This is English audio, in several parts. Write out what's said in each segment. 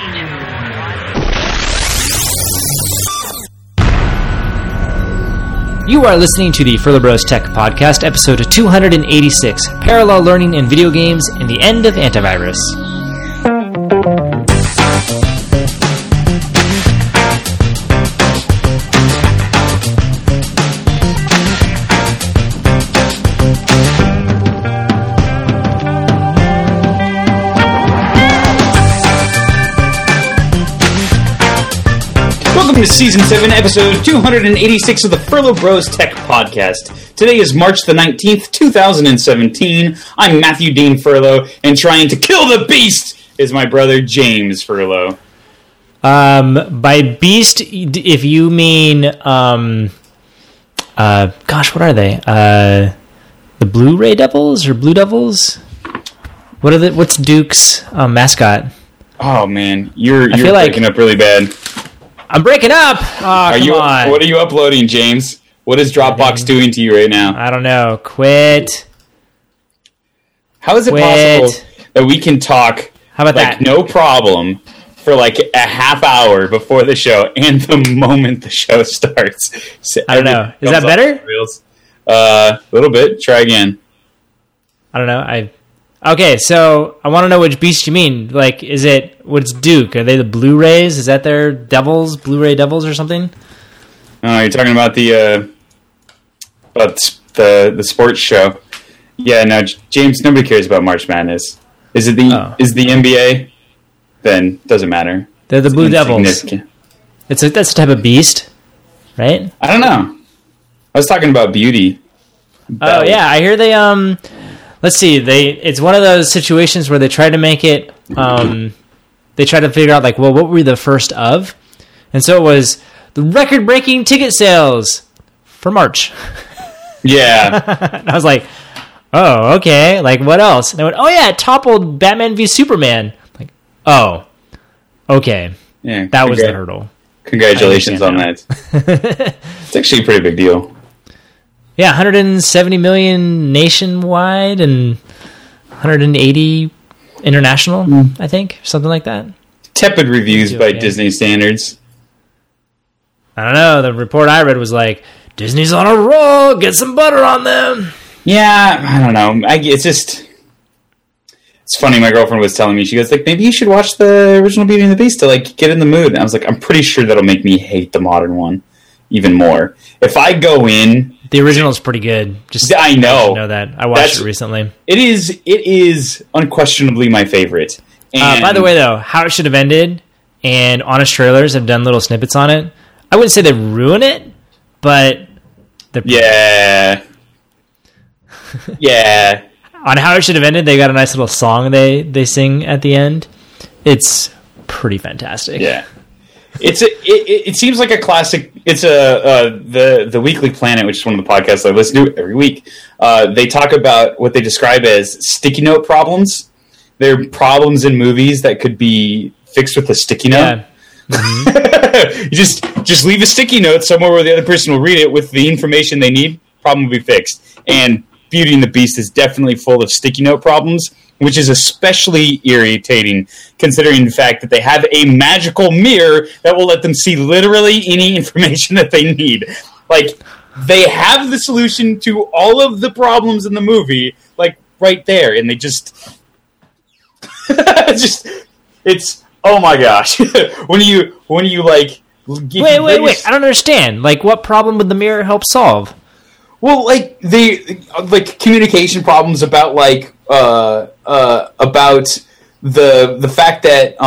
You are listening to the Furlough Bros Tech Podcast, episode 286, Parallel Learning in Video Games and the End of Antivirus. Welcome to Season 7, Episode 286 of the Furlough Bros Tech Podcast. Today is March the 19th, 2017. I'm Matthew Dean Furlough, and trying to kill the beast is my brother James Furlough. By beast, if you mean, gosh, what are they? The Blu-ray Devils or Blue Devils? What's Duke's mascot? Oh man, you're breaking up really bad. I'm breaking up! Oh, come on. What are you uploading, James? What is Dropbox doing to you right now? I don't know. Quit. How is it possible that we can talk How about that? No problem for like a half hour before the show and the moment the show starts? So I don't know. Is that better? A little bit. Try again. I don't know. Okay, so I want to know which beast you mean. Like, what's Duke? Are they the Blu-rays? Is that their Devils, Blu-ray Devils or something? Oh, you're talking about the sports show. Yeah, no, James, nobody cares about March Madness. Is the NBA? Then doesn't matter. They're the Blue Devils. That's a type of beast, right? I don't know. I was talking about beauty. Oh yeah, I hear they let's see. It's one of those situations where they try to make it. They try to figure out like, well, what were we the first of? And so it was the record-breaking ticket sales for March. Yeah. And I was like, oh, okay. Like, what else? And I went, oh yeah, it toppled Batman v Superman. Like, oh, okay. Yeah. That was the hurdle. Congratulations on that. It's actually a pretty big deal. Yeah, 170 million nationwide and 180 international, I think, something like that. Tepid reviews by Disney standards. I don't know. The report I read was like, Disney's on a roll. Get some butter on them. Yeah, I don't know. It's funny. My girlfriend was telling me, she goes, like, maybe you should watch the original Beauty and the Beast to like get in the mood. And I was like, I'm pretty sure that'll make me hate the modern one even more. If I go in. The original is pretty good. I know. You know that. I watched it recently. It is unquestionably my favorite. And by the way, though, How It Should Have Ended and Honest Trailers have done little snippets on it. I wouldn't say they ruin it, but they're yeah. Yeah. On How It Should Have Ended, they got a nice little song they sing at the end. It's pretty fantastic. Yeah. It seems like a classic. It's the Weekly Planet, which is one of the podcasts I listen to every week. They talk about what they describe as sticky note problems. They're problems in movies that could be fixed with a sticky note. Yeah. Mm-hmm. You just leave a sticky note somewhere where the other person will read it with the information they need. Problem will be fixed. And Beauty and the Beast is definitely full of sticky note problems, which is especially irritating considering the fact that they have a magical mirror that will let them see literally any information that they need. Like, they have the solution to all of the problems in the movie, like, right there, and they just... it's... Oh my gosh. when you like... Wait, I don't understand. Like, what problem would the mirror help solve? Well, like like communication problems about like about the fact that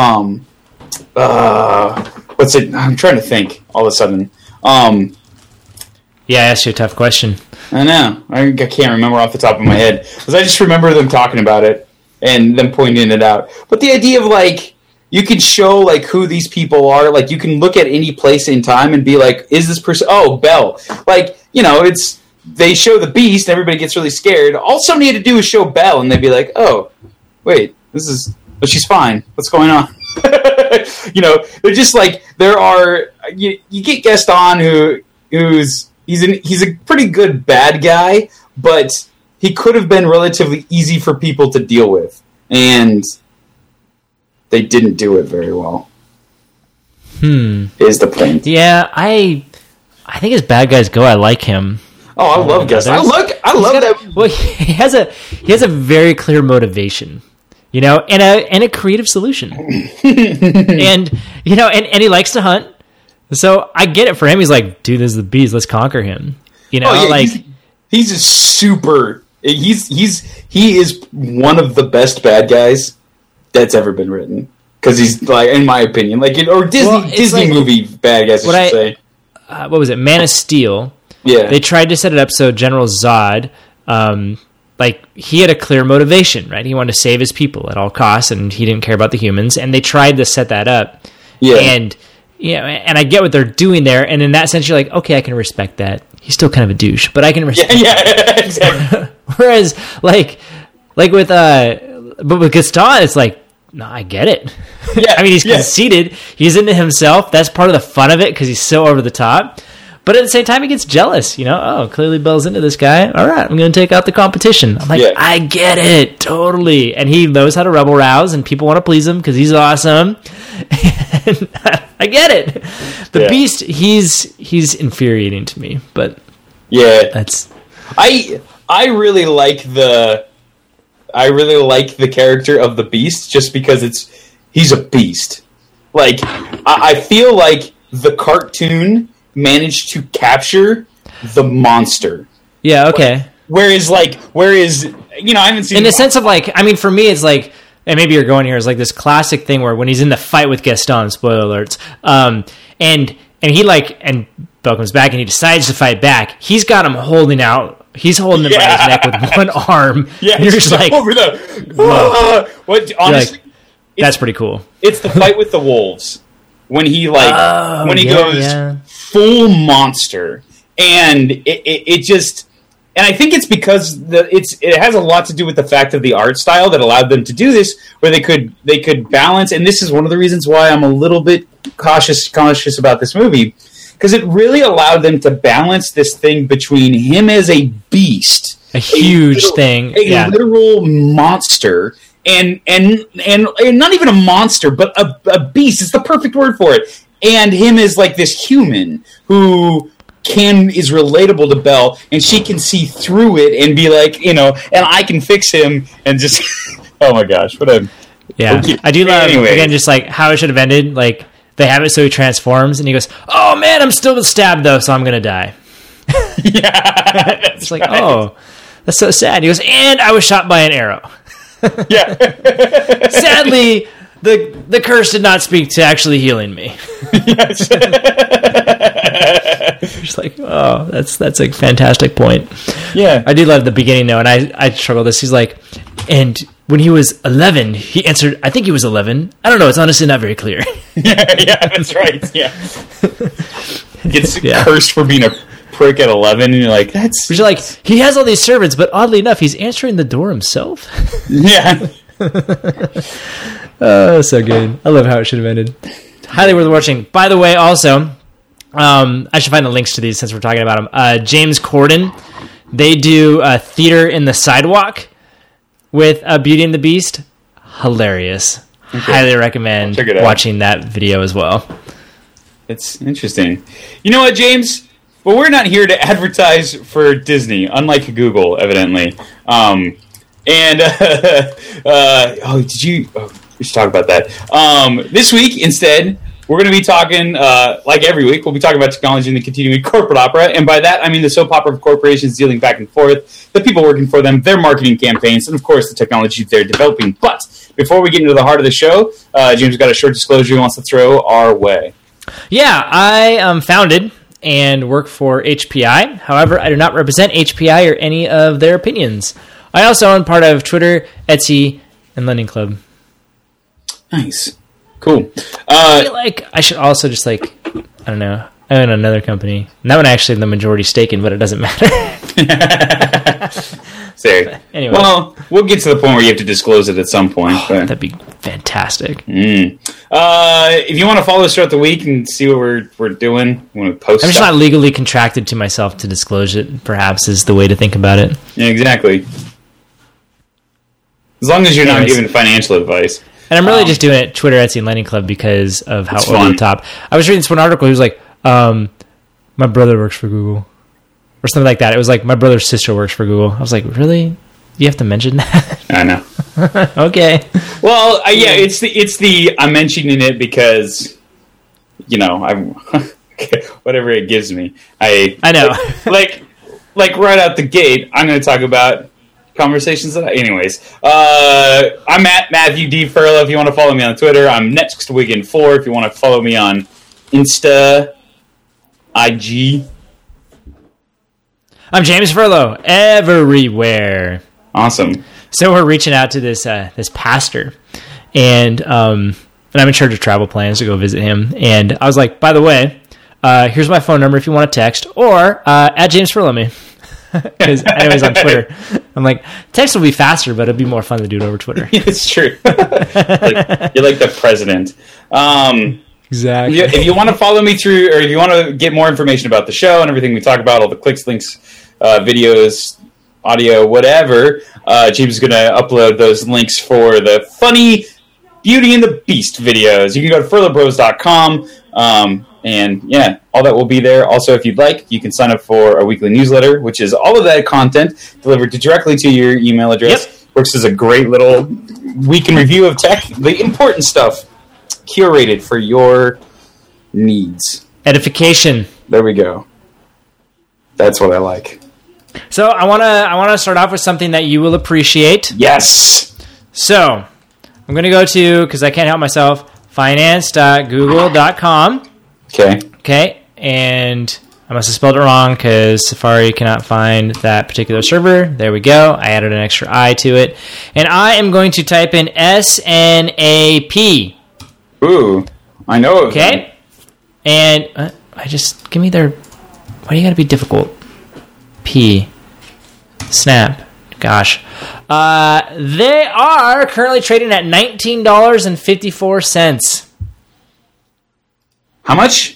what's it? I'm trying to think all of a sudden. Yeah, I asked you a tough question. I know. I can't remember off the top of my head because I just remember them talking about it and them pointing it out. But the idea of like you can show like who these people are, like you can look at any place in time and be like, is this person? Oh, Belle. Like it's. They show the Beast, and everybody gets really scared. All somebody had to do is show Belle, and they'd be like, "Oh, wait, but she's fine. What's going on?" They're just like there are. You get Gaston, he's a pretty good bad guy, but he could have been relatively easy for people to deal with, and they didn't do it very well. Is the point? Yeah, I think as bad guys go, I like him. Oh, I love Gaston. I love that. Well, he has a very clear motivation, you know, and a creative solution, and you know, and he likes to hunt. So I get it for him. He's like, dude, this is the beast. Let's conquer him. You know, like he's a super. He is one of the best bad guys that's ever been written. Because he's like, in my opinion, like or Disney like, movie bad guys. I should say. What was it? Man of Steel. Yeah. They tried to set it up so General Zod, like he had a clear motivation, right? He wanted to save his people at all costs, and he didn't care about the humans. And they tried to set that up. Yeah. And and I get what they're doing there. And in that sense, you're like, okay, I can respect that. He's still kind of a douche, but I can respect. Yeah, exactly. Whereas, like with but with Gaston, it's like, no, I get it. Yeah, I mean, he's conceited. He's into himself. That's part of the fun of it because he's so over the top. But at the same time, he gets jealous. You know, oh, clearly Belle's into this guy. All right, I'm going to take out the competition. I'm like, I get it, totally. And he knows how to rebel rouse, and people want to please him because he's awesome. And I get it. The Beast, he's infuriating to me, but that's. I really like the character of the Beast just because he's a beast. Like I feel like the cartoon managed to capture the monster. Yeah, okay. Whereas you know, I haven't seen in the sense of like, I mean, for me, it's like, and maybe you're going here, is like this classic thing where when he's in the fight with Gaston, spoiler alerts, and he and Belle comes back and he decides to fight back. He's got him holding out. He's holding him by his neck with one arm. Yeah, and you're just like, over the. What? Honestly, like, that's pretty cool. It's the fight with the wolves when he goes full monster, and it just. And I think it's because it has a lot to do with the fact of the art style that allowed them to do this, where they could balance. And this is one of the reasons why I'm a little bit cautious about this movie, because it really allowed them to balance this thing between him as a beast, a huge thing, a literal monster, and not even a monster, but a beast is the perfect word for it, and him as like this human who is relatable to Belle, and she can see through it and be like, you know, and I can fix him, and just oh my gosh, what a I do love again just like how it should have ended. Like they have it so he transforms and he goes, oh man, I'm still stabbed though, so I'm gonna die. Yeah, it's like oh, that's so sad. He goes, and I was shot by an arrow. Yeah. Sadly, the curse did not speak to actually healing me. Yes. Just like, oh, that's a fantastic point. Yeah. I do love the beginning though, and I struggle with this. He's like, and when he was 11, he answered, I think he was 11. I don't know, it's honestly not very clear. Yeah, that's right. Yeah. Gets cursed for being a prick at 11, and you're like, that's... But you're like, he has all these servants, but oddly enough, he's answering the door himself. Yeah. Oh, so good. I love how it should have ended. Highly worth watching. By the way, also, I should find the links to these since we're talking about them. James Corden, they do Theater in the Sidewalk with Beauty and the Beast. Hilarious. Okay. Highly recommend watching that video as well. It's interesting. You know what, James? Well, we're not here to advertise for Disney, unlike Google, evidently. We should talk about that. This week, instead, we're going to be talking, like every week, we'll be talking about technology and the continuing corporate opera. And by that, I mean the soap opera of corporations dealing back and forth, the people working for them, their marketing campaigns, and of course, the technology they're developing. But before we get into the heart of the show, James got a short disclosure he wants to throw our way. Yeah, I founded and work for HPI. However, I do not represent HPI or any of their opinions. I also own part of Twitter, Etsy, and Lending Club. Nice. Cool. I feel like I should also just like, I don't know, I own another company. And that one actually the majority stake in, but it doesn't matter. Sorry. Anyway. Well, we'll get to the point where you have to disclose it at some point. But. That'd be fantastic. If you want to follow us throughout the week and see what we're doing, we want to post I'm just not legally contracted to myself to disclose it, perhaps, is the way to think about it. Yeah, exactly. As long as you're not giving financial advice. And I'm really just doing it Twitter, Etsy, and Lending Club because of how over the top. I was reading this one article. He was like, my brother works for Google. Or something like that. It was like, my brother's sister works for Google. I was like, really? You have to mention that? I know. Okay. Well, yeah, it's the I'm mentioning it because, I'm whatever it gives me. I know. Like right out the gate, I'm going to talk about conversations anyways. I'm at Matthew D. Furlow if you want to follow me on Twitter. I'm NextWiggin4 if you want to follow me on Insta, IG. I'm James Furlow everywhere. Awesome. So we're reaching out to this pastor, and I'm in charge of travel plans to go visit him. And I was like, by the way, here's my phone number if you want to text, or at James Furlow me. Because anyways, on Twitter, I'm like, text will be faster, but it'll be more fun to do it over Twitter. It's true. You're like the president. Exactly. If you want to follow me through, or if you want to get more information about the show and everything we talk about, all the clicks, links, videos, audio, whatever, James is going to upload those links for the funny Beauty and the Beast videos. You can go to furlowbros.com, and yeah, all that will be there. Also, if you'd like, you can sign up for our weekly newsletter, which is all of that content delivered directly to your email address. Yep. Works as a great little week in review of tech, the important stuff, curated for your needs. Edification. There we go. That's what I like. So I wanna start off with something that you will appreciate. Yes. So I'm gonna go to, because I can't help myself, finance.google.com. Okay, and I must have spelled it wrong because Safari cannot find that particular server. There we go. I added an extra I to it, and I am going to type in SNAP. Ooh, I know. Okay, and I just give me their. Why do you got to be difficult? Snap. Gosh. They are currently trading at $19.54. How much?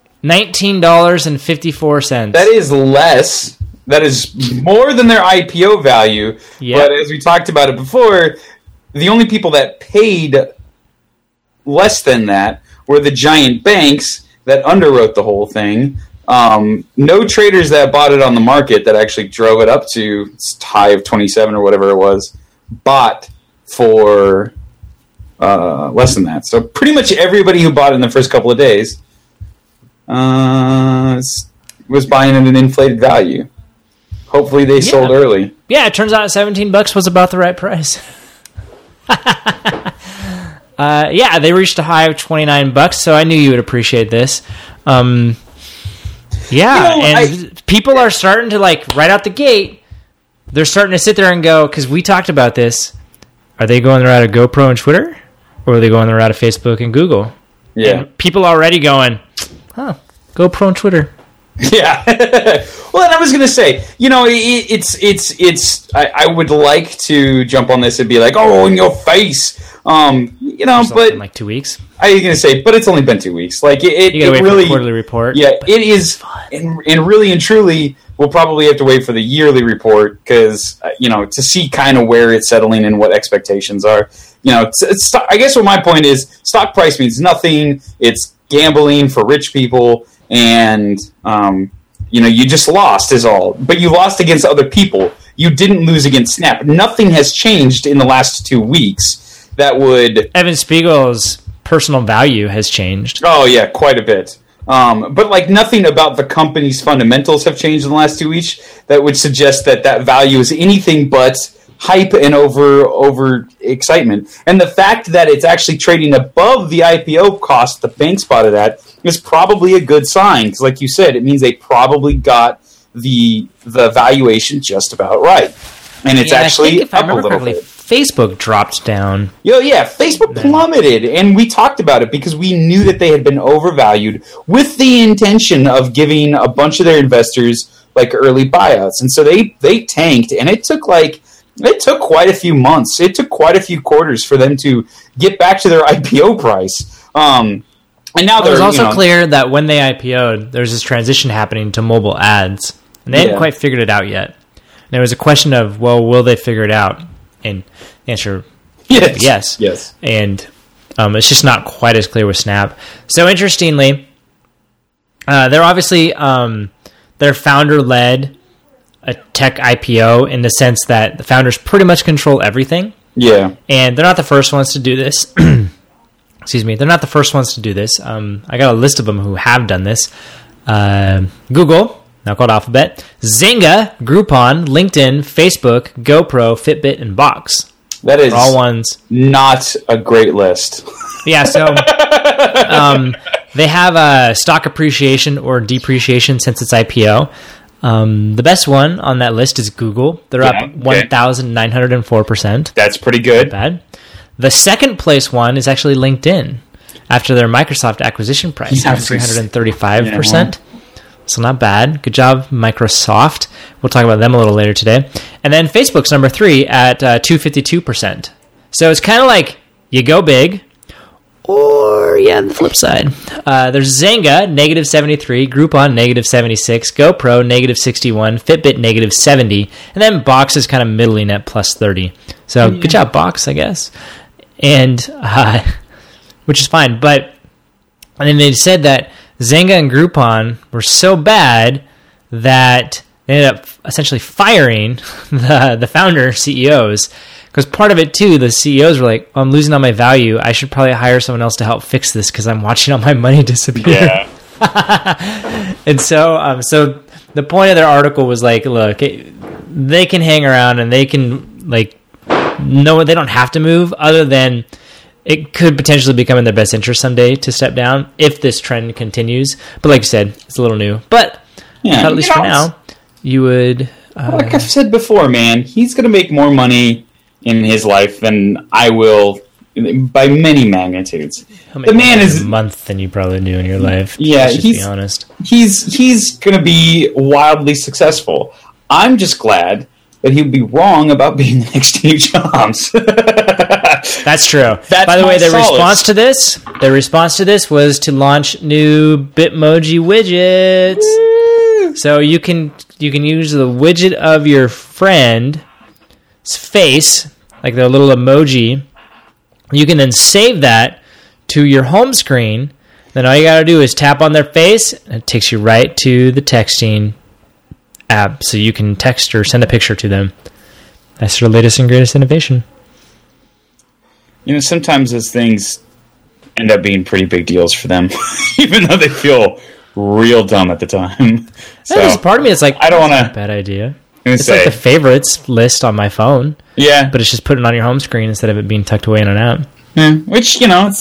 $19.54. That is less. That is more than their IPO value. Yep. But as we talked about it before, the only people that paid less than that were the giant banks that underwrote the whole thing. No traders that bought it on the market that actually drove it up to its high of 27 or whatever it was bought for less than that. So pretty much everybody who bought it in the first couple of days was buying at an inflated value. Hopefully they sold early. Yeah, it turns out $17 was about the right price. Yeah, they reached a high of $29, so I knew you would appreciate this. Yeah, people are starting to, right out the gate, they're starting to sit there and go, because we talked about this, are they going the route of GoPro and Twitter, or are they going the route of Facebook and Google? Yeah. And people are already going, GoPro and Twitter. Yeah. Well, and I was going to say, I would like to jump on this and be like, oh, in your face. But in 2 weeks. I was going to say, but it's only been 2 weeks. Like it you gotta wait really for the quarterly report. Yeah, it is, and really and truly, we'll probably have to wait for the yearly report because to see kind of where it's settling and what expectations are. I guess what my point is, stock price means nothing. It's gambling for rich people, and you just lost is all. But you lost against other people. You didn't lose against Snap. Nothing has changed in the last 2 weeks that would... Evan Spiegel's personal value has changed. Oh, yeah, quite a bit. But nothing about the company's fundamentals have changed in the last 2 weeks that would suggest that value is anything but hype and over excitement. And the fact that it's actually trading above the IPO cost the banks bought it at is probably a good sign. Because like you said, it means they probably got the valuation just about right. And it's actually up a little bit. Facebook dropped down. Yeah, Facebook plummeted, and we talked about it because we knew that they had been overvalued with the intention of giving a bunch of their investors early buyouts. And so they tanked, and it took quite a few months. It took quite a few quarters for them to get back to their IPO price. And now it was also clear that when they IPO'd, there's this transition happening to mobile ads, and they hadn't quite figured it out yet. And there was a question of, well, will they figure it out? And the answer Yes. And it's just not quite as clear with Snap. So interestingly, they're obviously they're founder-led a tech IPO in the sense that the founders pretty much control everything. Yeah. And they're not the first ones to do this. Excuse me. They're not the first ones to do this. I got a list of them who have done this. Google, now called Alphabet, Zynga, Groupon, LinkedIn, Facebook, GoPro, Fitbit, and Box. That is all ones. Not a great list. Yeah, so they have stock appreciation or depreciation since its IPO. The best one on that list is Google. They're up 1,904%. That's pretty good. Not bad. The second place one is actually LinkedIn after their Microsoft acquisition price, 335%. So not bad. Good job, Microsoft. We'll talk about them a little later today. And then Facebook's number 3 at 252%. So it's kind of like you go big, or the flip side. There's Zynga, negative 73, Groupon, negative 76, GoPro, negative 61, Fitbit, negative 70, and then Box is kind of middling at plus 30. So good job, Box, I guess. And which is fine. But and then they said that Zynga and Groupon were so bad that they ended up essentially firing the founder CEOs. Because part of it, too, the CEOs were like, I'm losing all my value. I should probably hire someone else to help fix this because I'm watching all my money disappear. Yeah. And so the point of their article was like, look, they can hang around and they can, like, no, they don't have to move other than it could potentially become in their best interest someday to step down if this trend continues. But like you said, it's a little new. But at least for now, you would... like I've said before, man, he's going to make more money in his life than I will by many magnitudes. The man is a month than you probably do in your life. Yeah, let's just be honest. He's going to be wildly successful. I'm just glad that he'd be wrong about being the next Steve Jobs. That's true. By the way, their response to this was to launch new Bitmoji widgets. So you can use the widget of your friend's face, like their little emoji. You can then save that to your home screen. Then all you got to do is tap on their face, and it takes you right to the texting app, so you can text or send a picture to them. That's their latest and greatest innovation. You know, sometimes those things end up being pretty big deals for them, even though they feel real dumb at the time. So there's part of me that's like, I don't want to. Bad idea. It's like the favorites list on my phone. Yeah, but it's just putting it on your home screen instead of it being tucked away in an app. Yeah, which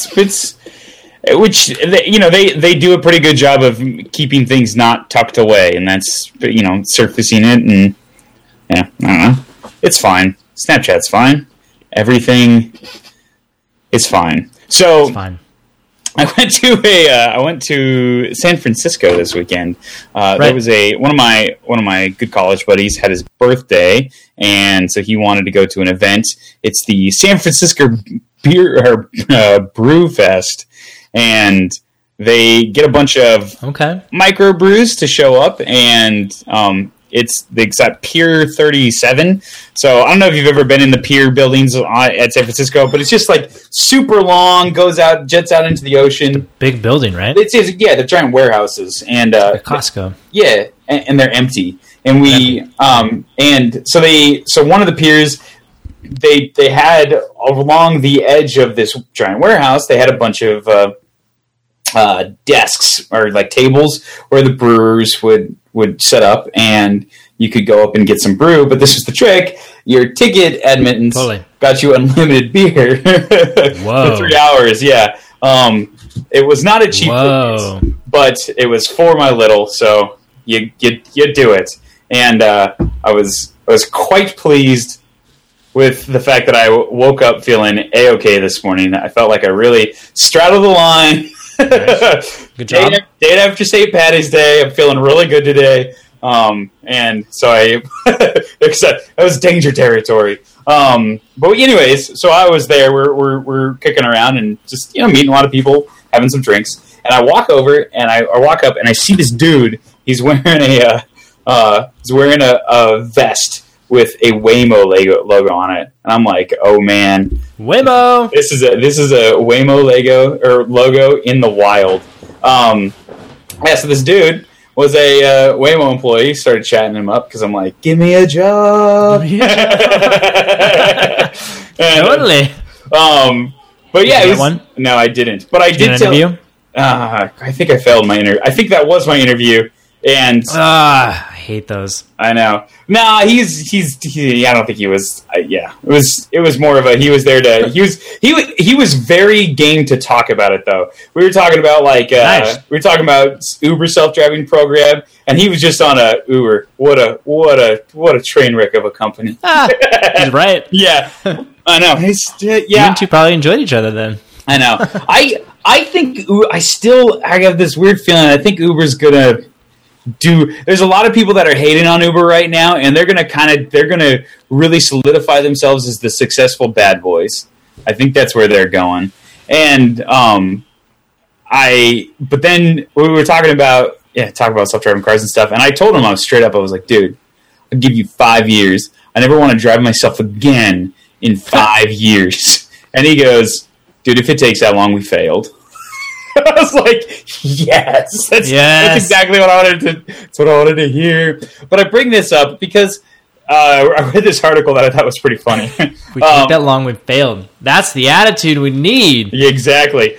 they do a pretty good job of keeping things not tucked away, and that's surfacing it, and I don't know. It's fine. Snapchat's fine. Everything is fine. So it's fine. I went to San Francisco this weekend. Right. There was one of my good college buddies had his birthday, and so he wanted to go to an event. It's the San Francisco Brew Fest, and they get a bunch of micro brews to show up, and it's at Pier 37. So I don't know if you've ever been in the Pier buildings at San Francisco, but it's just like super long, jets out into the ocean. Big building, right? They're giant warehouses, and like Costco. Yeah, and they're empty. And so one of the piers, they had along the edge of this giant warehouse, they had a bunch of desks or like tables where the brewers would set up, and you could go up and get some brew. But this was the trick: your ticket admittance got you unlimited beer for 3 hours. Yeah, it was not a cheap ticket, but it was for my little, so you do it. And I was quite pleased with the fact that I woke up feeling A-okay this morning. I felt like I really straddled the line. Nice. Good job. Day after St. Patty's Day, I'm feeling really good today. And so that was danger territory. But anyways, so I was there. We're kicking around and just meeting a lot of people, having some drinks. And I walk over and I walk up and I see this dude. He's wearing a vest with a Waymo logo on it, and I'm like, oh man, Waymo. This is a Waymo logo in the wild. So this dude was a Waymo employee. Started chatting him up because I'm like, give me a job. Totally. But yeah, Did you get one? No, I didn't. But I did tell. Interview? I think I failed my interview. I think that was my interview, and I hate those. I know. Nah, I don't think he was. Yeah, it was more of a. He was there to. He was very game to talk about it though. We were talking about Nice. we were talking about Uber self-driving program, and he was just on a Uber. What a train wreck of a company. He's right. Yeah, I know. You and two probably enjoyed each other then. I know. I think I have this weird feeling. I think Uber's gonna do. There's a lot of people that are hating on Uber right now, and they're gonna really solidify themselves as the successful bad boys. I think that's where they're going. And but then we were talking about self-driving cars and stuff, and I told him, I was straight up. I was like, dude, I'll give you 5 years. I never want to drive myself again in 5 years. And he goes, dude, if it takes that long, we failed. I was like, yes, that's exactly what I wanted to hear. But I bring this up because I read this article that I thought was pretty funny. If we take that long, we failed. That's the attitude we need. Yeah, exactly.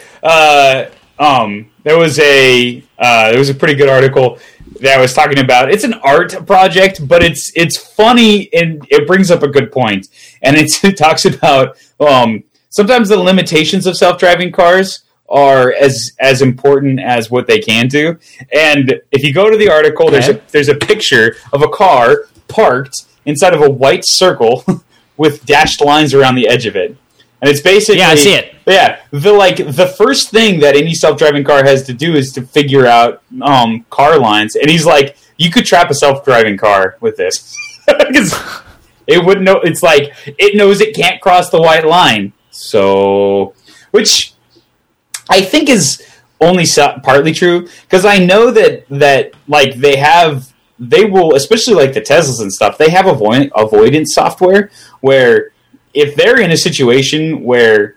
There was a pretty good article that I was talking about. It's an art project, but it's funny and it brings up a good point. And it talks about sometimes the limitations of self-driving cars are as important as what they can do. And if you go to the article, there's a picture of a car parked inside of a white circle with dashed lines around the edge of it. And it's basically... Yeah, I see it. Yeah. The first thing that any self-driving car has to do is to figure out car lines. And he's like, you could trap a self-driving car with this. Because it wouldn't know... It's like, it knows it can't cross the white line. So... Which I think is only partly true. Because I know that like, they will, especially like the Teslas and stuff, they have avoidance software where if they're in a situation where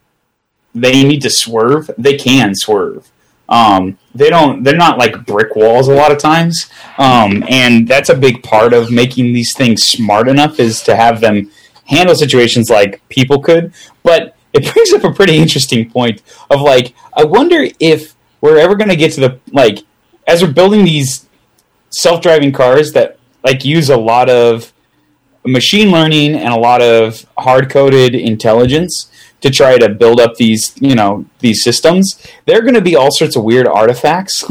they need to swerve, they can swerve. They're not like brick walls a lot of times. And that's a big part of making these things smart enough is to have them handle situations like people could. But it brings up a pretty interesting point of like, I wonder if we're ever going to get to the, like, as we're building these self-driving cars that like use a lot of machine learning and a lot of hard-coded intelligence to try to build up these systems, there are going to be all sorts of weird artifacts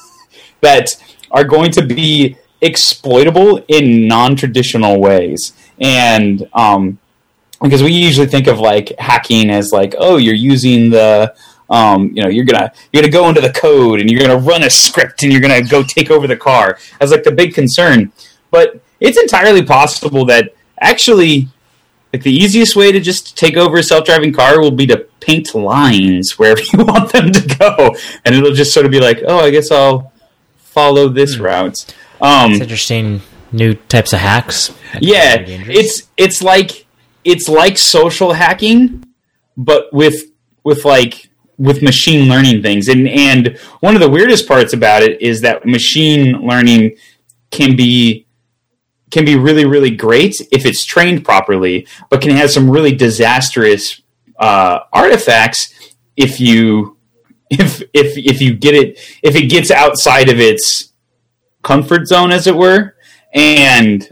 that are going to be exploitable in non-traditional ways. And because we usually think of like hacking as like, oh, you're using the you're gonna go into the code and you're gonna run a script and you're gonna go take over the car as like the big concern. But it's entirely possible that actually, like, the easiest way to just take over a self-driving car will be to paint lines wherever you want them to go, and it'll just sort of be like, oh, I guess I'll follow this route. It's interesting. New types of hacks. Yeah, it's like social hacking, but with machine learning things. And one of the weirdest parts about it is that machine learning can be really, really great if it's trained properly, but can have some really disastrous artifacts if it gets outside of its comfort zone, as it were. And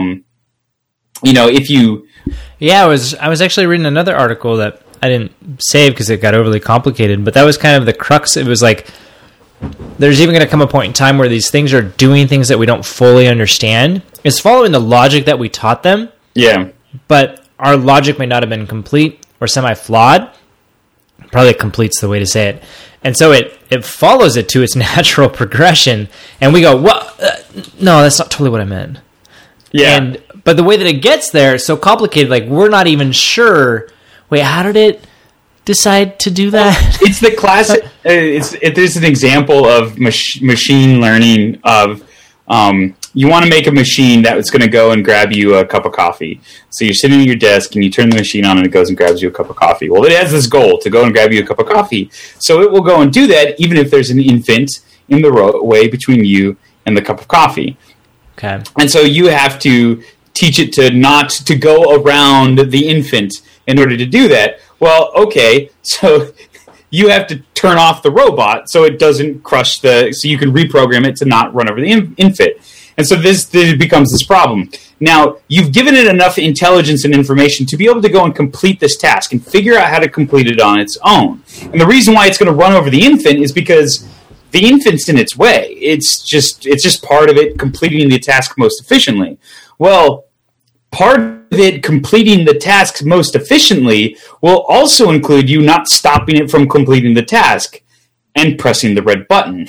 if you... Yeah, I was actually reading another article that I didn't save because it got overly complicated, but that was kind of the crux. It was like, there's even going to come a point in time where these things are doing things that we don't fully understand. It's following the logic that we taught them. Yeah. But our logic may not have been complete or semi-flawed. Probably complete's the way to say it. And so it follows it to its natural progression. And we go, well, no, that's not totally what I meant. Yeah. But the way that it gets there is so complicated. Like, we're not even sure. Wait, how did it decide to do that? It's the classic. There's an example of machine learning of you want to make a machine that was going to go and grab you a cup of coffee. So you're sitting at your desk and you turn the machine on and it goes and grabs you a cup of coffee. Well, it has this goal to go and grab you a cup of coffee. So it will go and do that even if there's an infant in the way between you and the cup of coffee. Okay. And so you have to teach it to not to go around the infant in order to do that. Well, okay, so you have to turn off the robot so it doesn't crush so you can reprogram it to not run over the infant. And so this becomes this problem. Now, you've given it enough intelligence and information to be able to go and complete this task and figure out how to complete it on its own. And the reason why it's going to run over the infant is because the infant's in its way. It's just part of it completing the task most efficiently. Well, part of it completing the task most efficiently will also include you not stopping it from completing the task and pressing the red button.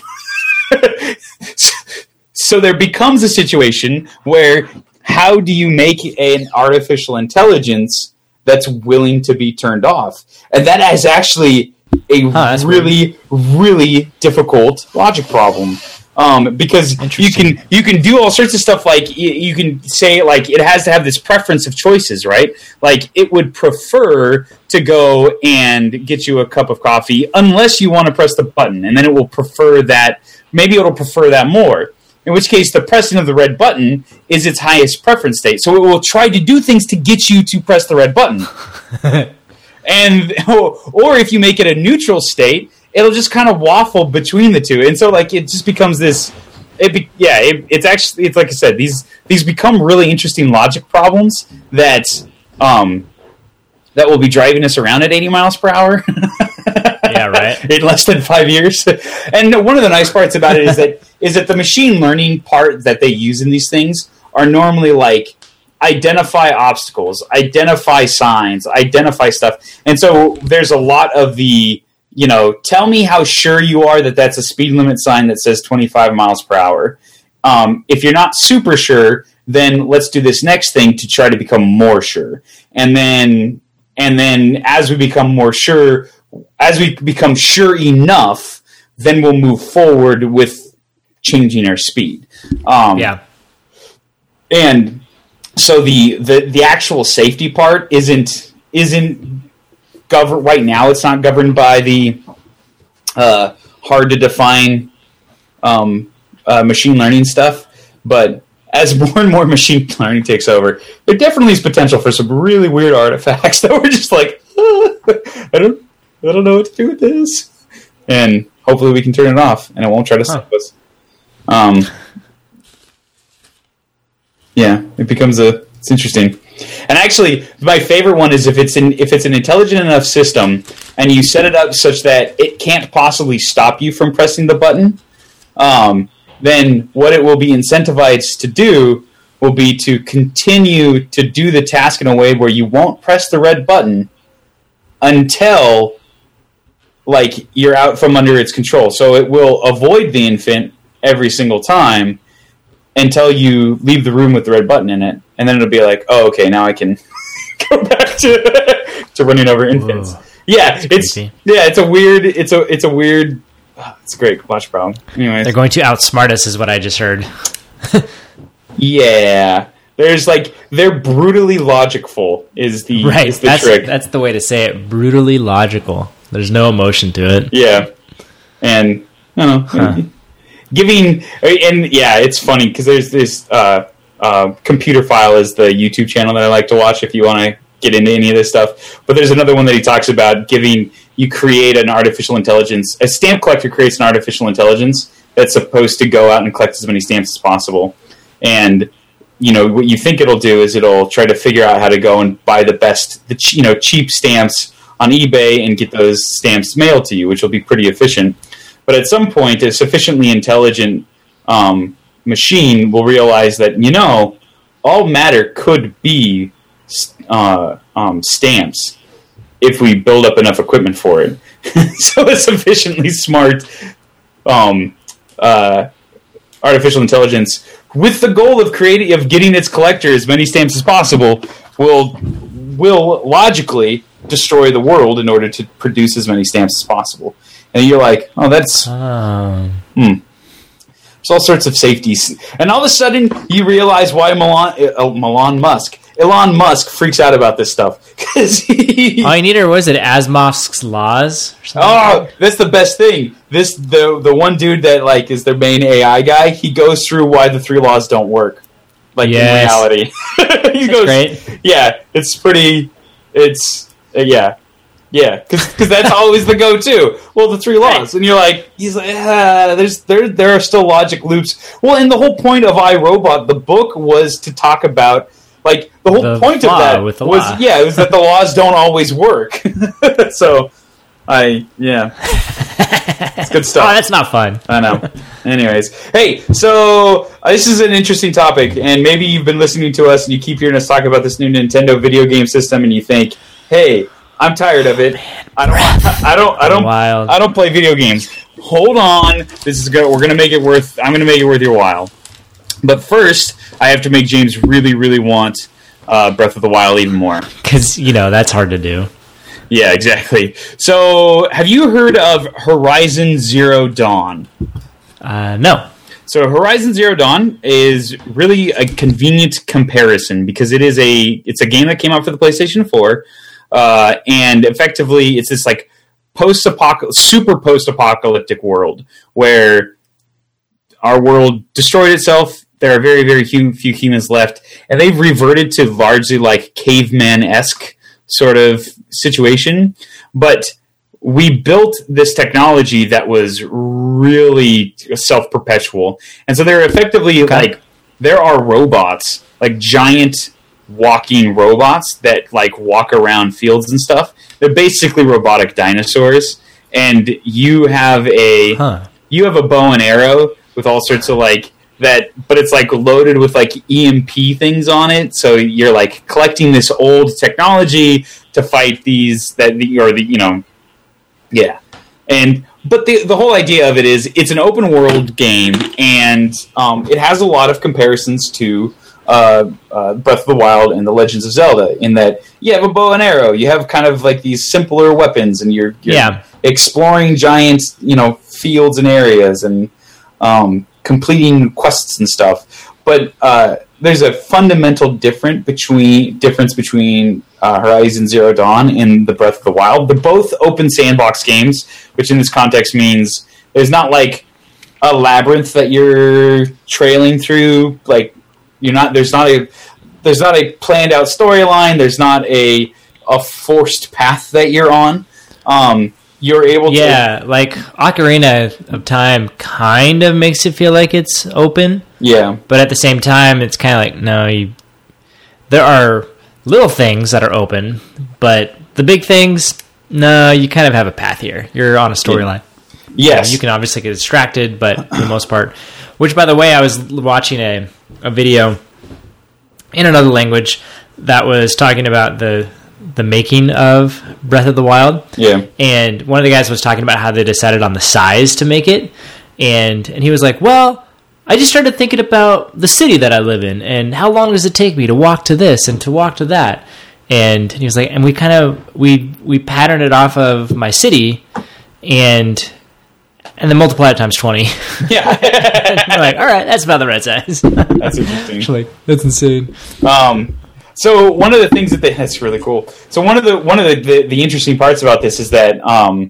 So there becomes a situation where how do you make an artificial intelligence that's willing to be turned off? And that is actually a really, really difficult logic problem. Because you can do all sorts of stuff, like you can say like it has to have this preference of choices, right? Like it would prefer to go and get you a cup of coffee unless you want to press the button, and then it will prefer that. Maybe it'll prefer that more. In which case, the pressing of the red button is its highest preference state. So it will try to do things to get you to press the red button. And or if you make it a neutral state, it'll just kind of waffle between the two, and so like it just becomes this. It's actually, it's like I said, these become really interesting logic problems that will be driving us around at 80 miles per hour. Yeah, right. In less than 5 years. And one of the nice parts about it is that the machine learning part that they use in these things are normally like identify obstacles, identify signs, identify stuff, and so there's a lot of the. Tell me how sure you are that that's a speed limit sign that says 25 miles per hour. If you're not super sure, then let's do this next thing to try to become more sure. And then as we become more sure, as we become sure enough, then we'll move forward with changing our speed. And so the actual safety part isn't governed right now. It's not governed by the hard to define machine learning stuff, but as more and more machine learning takes over, there definitely is potential for some really weird artifacts that we're just like, I don't know what to do with this, and hopefully we can turn it off and it won't try to stop us. It's interesting. And actually, my favorite one is if it's an intelligent enough system and you set it up such that it can't possibly stop you from pressing the button, then what it will be incentivized to do will be to continue to do the task in a way where you won't press the red button until like you're out from under its control. So it will avoid the infant every single time until you leave the room with the red button in it, and then it'll be like, oh, okay, now I can go back to running over infants. Whoa. Yeah, it's a weird. It's a great watch problem. Anyways, they're going to outsmart us, is what I just heard. Yeah, they're brutally logicful. Is the trick? That's the way to say it. Brutally logical. There's no emotion to it. Yeah, and I don't know. It's funny because there's this Computer File is the YouTube channel that I like to watch if you want to get into any of this stuff. But there's another one that he talks about you create an artificial intelligence. A stamp collector creates an artificial intelligence that's supposed to go out and collect as many stamps as possible. And what you think it'll do is it'll try to figure out how to go and buy the cheap stamps on eBay and get those stamps mailed to you, which will be pretty efficient. But at some point, a sufficiently intelligent machine will realize that, all matter could be stamps if we build up enough equipment for it. So a sufficiently smart artificial intelligence, with the goal of getting its collector as many stamps as possible, will logically destroy the world in order to produce as many stamps as possible. And you're like, oh, that's... So There's all sorts of safeties. And all of a sudden, you realize why Elon Musk freaks out about this stuff. Because all you need, or was it Asimov's laws? Or something? Oh, that's the best thing. The one dude that like is their main AI guy. He goes through why the 3 laws don't work. Like in reality, he goes. Great. Yeah, it's pretty. It's yeah. Because that's always the go-to. Well, the 3 laws, and he's like, there are still logic loops. Well, and the whole point of iRobot, the book, was to talk about like the whole point of that was it was that the laws don't always work. So, it's good stuff. Oh, that's not fun. I know. Anyways, hey, so this is an interesting topic, and maybe you've been listening to us and you keep hearing us talk about this new Nintendo video game system, and you think, hey, I'm tired of it. I don't play video games. Hold on. This is good. I'm going to make it worth your while. But first, I have to make James really, really want Breath of the Wild even more. Because, that's hard to do. Yeah, exactly. So, have you heard of Horizon Zero Dawn? No. So, Horizon Zero Dawn is really a convenient comparison because it's a game that came out for the PlayStation 4. And effectively, it's this like super post-apocalyptic world where our world destroyed itself. There are very, very few humans left, and they've reverted to largely like caveman-esque sort of situation. But we built this technology that was really self-perpetual, and so they're effectively like there are robots, like giant walking robots that like walk around fields and stuff. They're basically robotic dinosaurs, and you have a bow and arrow with all sorts of like that, but it's like loaded with like EMP things on it. So you're like collecting this old technology to fight But the whole idea of it is it's an open world game, and it has a lot of comparisons to Breath of the Wild and The Legends of Zelda, in that you have a bow and arrow, you have kind of like these simpler weapons, and you're exploring giant fields and areas and completing quests and stuff. But there's a fundamental difference between Horizon Zero Dawn and the Breath of the Wild. They're both open sandbox games, which in this context means there's not like a labyrinth that you're trailing through. Like there's not a planned out storyline. There's not a forced path that you're on. You're able to... Yeah, like Ocarina of Time kind of makes it feel like it's open. Yeah. But at the same time, it's kind of like, no, there are little things that are open, but the big things, no, you kind of have a path here. You're on a storyline. Yes. You can obviously get distracted, but for the most part... Which, by the way, I was watching a video in another language that was talking about the making of Breath of the Wild. Yeah. And one of the guys was talking about how they decided on the size to make it. And he was like, well, I just started thinking about the city that I live in and how long does it take me to walk to this and to walk to that. And he was like, and we patterned it off of my city and then multiply it times 20. Yeah. We're like, all right, that's about the right size. That's interesting. Like, that's insane. So one of the things that's really cool. So one of the interesting parts about this is that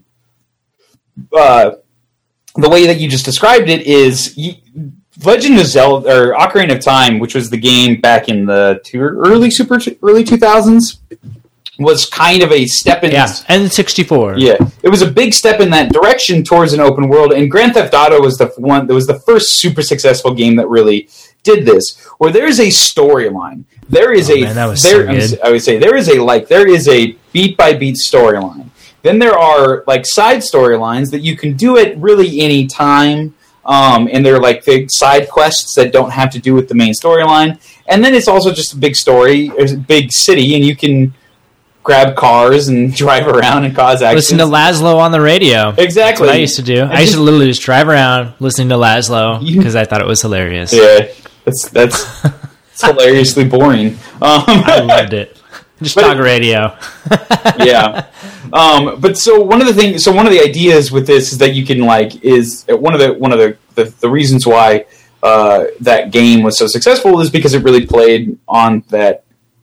the way that you just described it is Legend of Zelda or Ocarina of Time, which was the game back in the early 2000s, was kind of a step in... Yeah, and 64. Yeah, it was a big step in that direction towards an open world, and Grand Theft Auto was the first super successful game that really did this, where there is a storyline. There is I would say there is a beat-by-beat storyline. Then there are like side storylines that you can do at really any time, and they're like big side quests that don't have to do with the main storyline. And then it's also just a big story, a big city, and you can grab cars and drive around and cause accidents. Listen to Laszlo on the radio. Exactly. That's what I used to do. I used to literally just drive around listening to Laszlo because I thought it was hilarious. Yeah, that's hilariously boring. I loved it. Just talk radio. Yeah. But so one of the ideas with this is that you can is one of the reasons why that game was so successful is because it really played on that.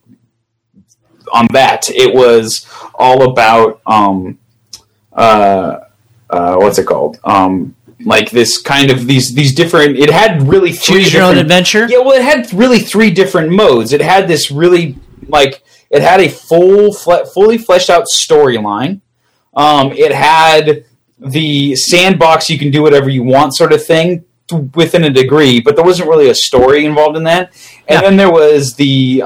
It was all about what's it called? This kind of these different. It had really three Choose your own adventure. Yeah, well, it had really three different modes. It had this really it had a fully fleshed out storyline. It had the sandbox, you can do whatever you want sort of thing within a degree, but there wasn't really a story involved in that. And then there was the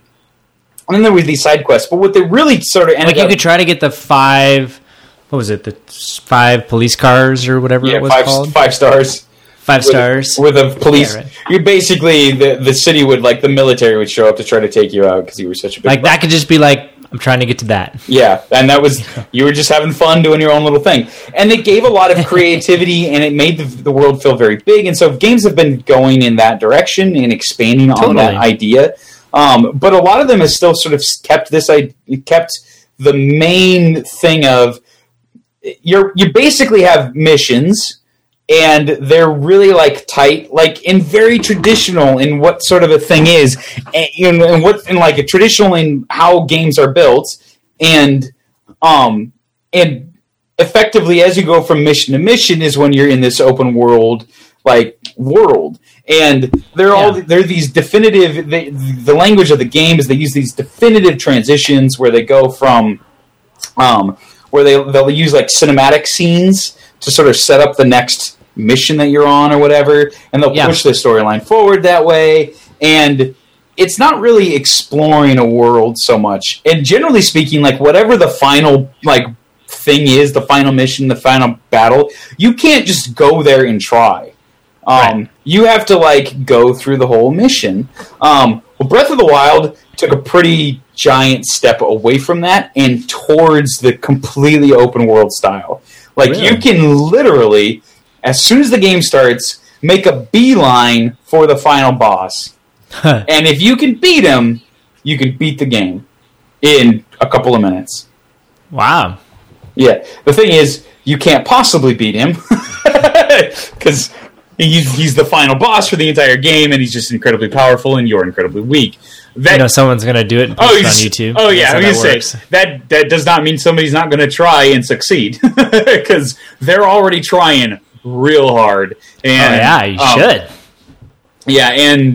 side quests. But what they really sort of ended you could try to get the 5. What was it? The 5 police cars or whatever it was called? 5 stars. 5 stars. With a police. Yeah, right. You basically, the city would, the military would show up to try to take you out because you were such a big... that could just be I'm trying to get to that. Yeah, and that was... You were just having fun doing your own little thing. And it gave a lot of creativity, and it made the world feel very big. And so games have been going in that direction and expanding on that idea. But a lot of them have still sort of kept the main thing of... You basically have missions... And they're really tight, in very traditional in what sort of a thing is, and a traditional in how games are built, and effectively as you go from mission to mission is when you're in this open world world, and they're these definitive. The language of the game is they use these definitive transitions where they go from where they'll use cinematic scenes to sort of set up the next mission that you're on or whatever, and they'll push the storyline forward that way, and it's not really exploring a world so much. And generally speaking, whatever the final thing is, the final mission, the final battle, you can't just go there and try. You have to go through the whole mission. Well, Breath of the Wild took a pretty giant step away from that and towards the completely open world style. Really? You can literally, as soon as the game starts, make a beeline for the final boss. And if you can beat him, you can beat the game in a couple of minutes. Wow. Yeah. The thing is, you can't possibly beat him because he's the final boss for the entire game, and he's just incredibly powerful, and you're incredibly weak. Someone's going to do it and post it on YouTube. Oh, yeah. I was going to say, that does not mean somebody's not going to try and succeed because they're already trying real hard. And, you should. Yeah,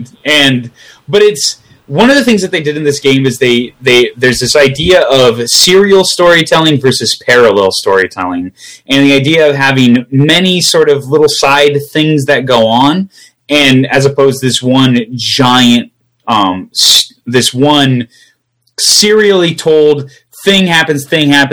but it's one of the things that they did in this game is there's this idea of serial storytelling versus parallel storytelling, and the idea of having many sort of little side things that go on, and as opposed to this one giant, this one serially told thing happens,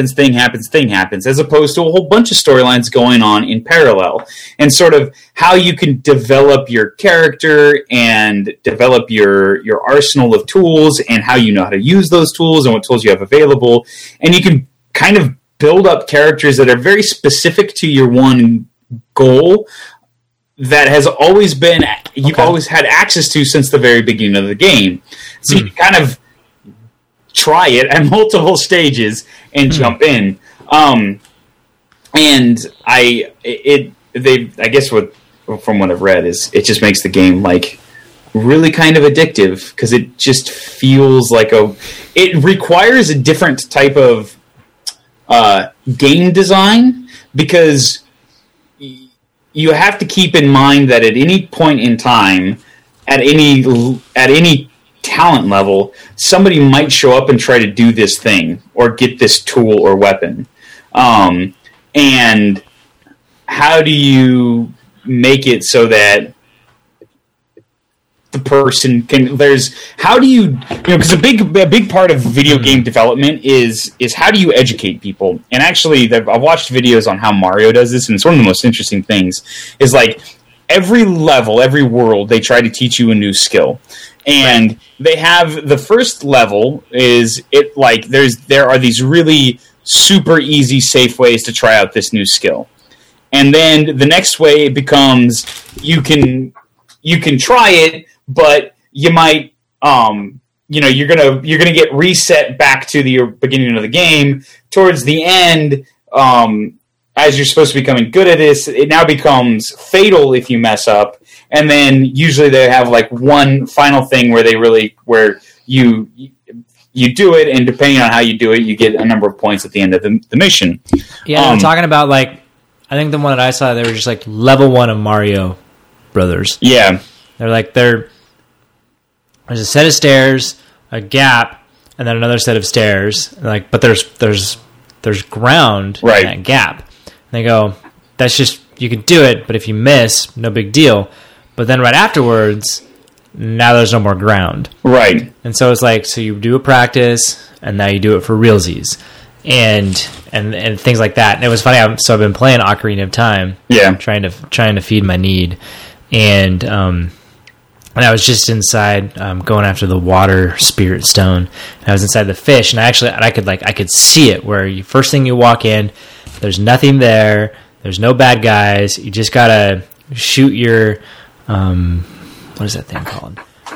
as opposed to a whole bunch of storylines going on in parallel, and sort of how you can develop your character and develop your arsenal of tools and how you know how to use those tools and what tools you have available. And you can kind of build up characters that are very specific to your one goal that has always been, you've always had access to since the very beginning of the game. So you can kind of try it at multiple stages and jump in. And I guess from what I've read is it just makes the game really kind of addictive because it just feels it requires a different type of game design because you have to keep in mind that at any point in time, at any talent level, somebody might show up and try to do this thing or get this tool or weapon. And how do you make it so that the person can, because a big part of video game development is how do you educate people? And actually, I've watched videos on how Mario does this, and it's one of the most interesting things, is every level, every world, they try to teach you a new skill. And they have, the first level is, there are these really super easy, safe ways to try out this new skill. And then the next way it becomes, you can try it, but you might you're gonna get reset back to the beginning of the game. Towards the end, as you're supposed to be becoming good at this, it now becomes fatal if you mess up. And then usually they have like one final thing where you do it, and depending on how you do it, you get a number of points at the end of the mission. Yeah, I'm talking about like, I think the one that I saw, they were just like level 1 of Mario Brothers. Yeah. There's a set of stairs, a gap, and then another set of stairs. Like, but there's ground in that gap. And they go, that's just, you can do it, but if you miss, no big deal. But then right afterwards, now there's no more ground. Right. And so it's like, so you do a practice, and now you do it for realsies. And things like that. And it was funny. I've been playing Ocarina of Time. Yeah. Trying to feed my need. And I was just inside going after the water spirit stone. And I was inside the fish, and I could see it where first thing you walk in, there's nothing there. There's no bad guys. You just gotta shoot your what is that thing called?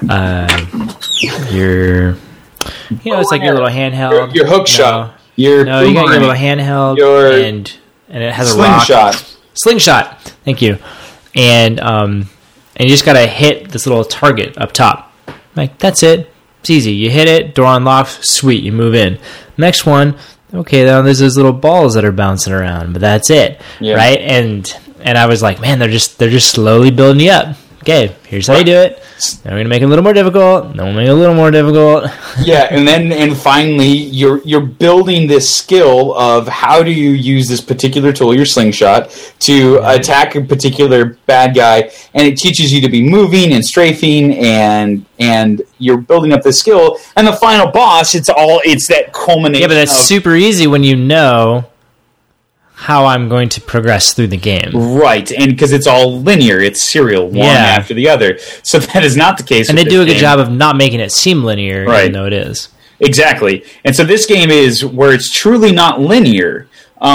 It's like your little handheld. Your hook shot. You got your little handheld, and it has a rock. Slingshot. Thank you. And you just gotta hit this little target up top. Like, that's it. It's easy. You hit it, door unlocks, sweet, you move in. Next one, okay, now there's those little balls that are bouncing around, but that's it. Yeah. Right? And I was like, man, they're just slowly building you up. Okay, here's how you do it. Then we're gonna make it a little more difficult. Then we'll make it a little more difficult. Yeah, and finally you're building this skill of how do you use this particular tool, your slingshot, to attack a particular bad guy, and it teaches you to be moving and strafing, and you're building up this skill. And the final boss, it's that culmination. Yeah, but that's super easy when you know how I'm going to progress through the game. Right, and because it's all linear, it's serial, one after the other. So that is not the case. And they do a good job of not making it seem linear, even though it is. Exactly. And so this game is where it's truly not linear.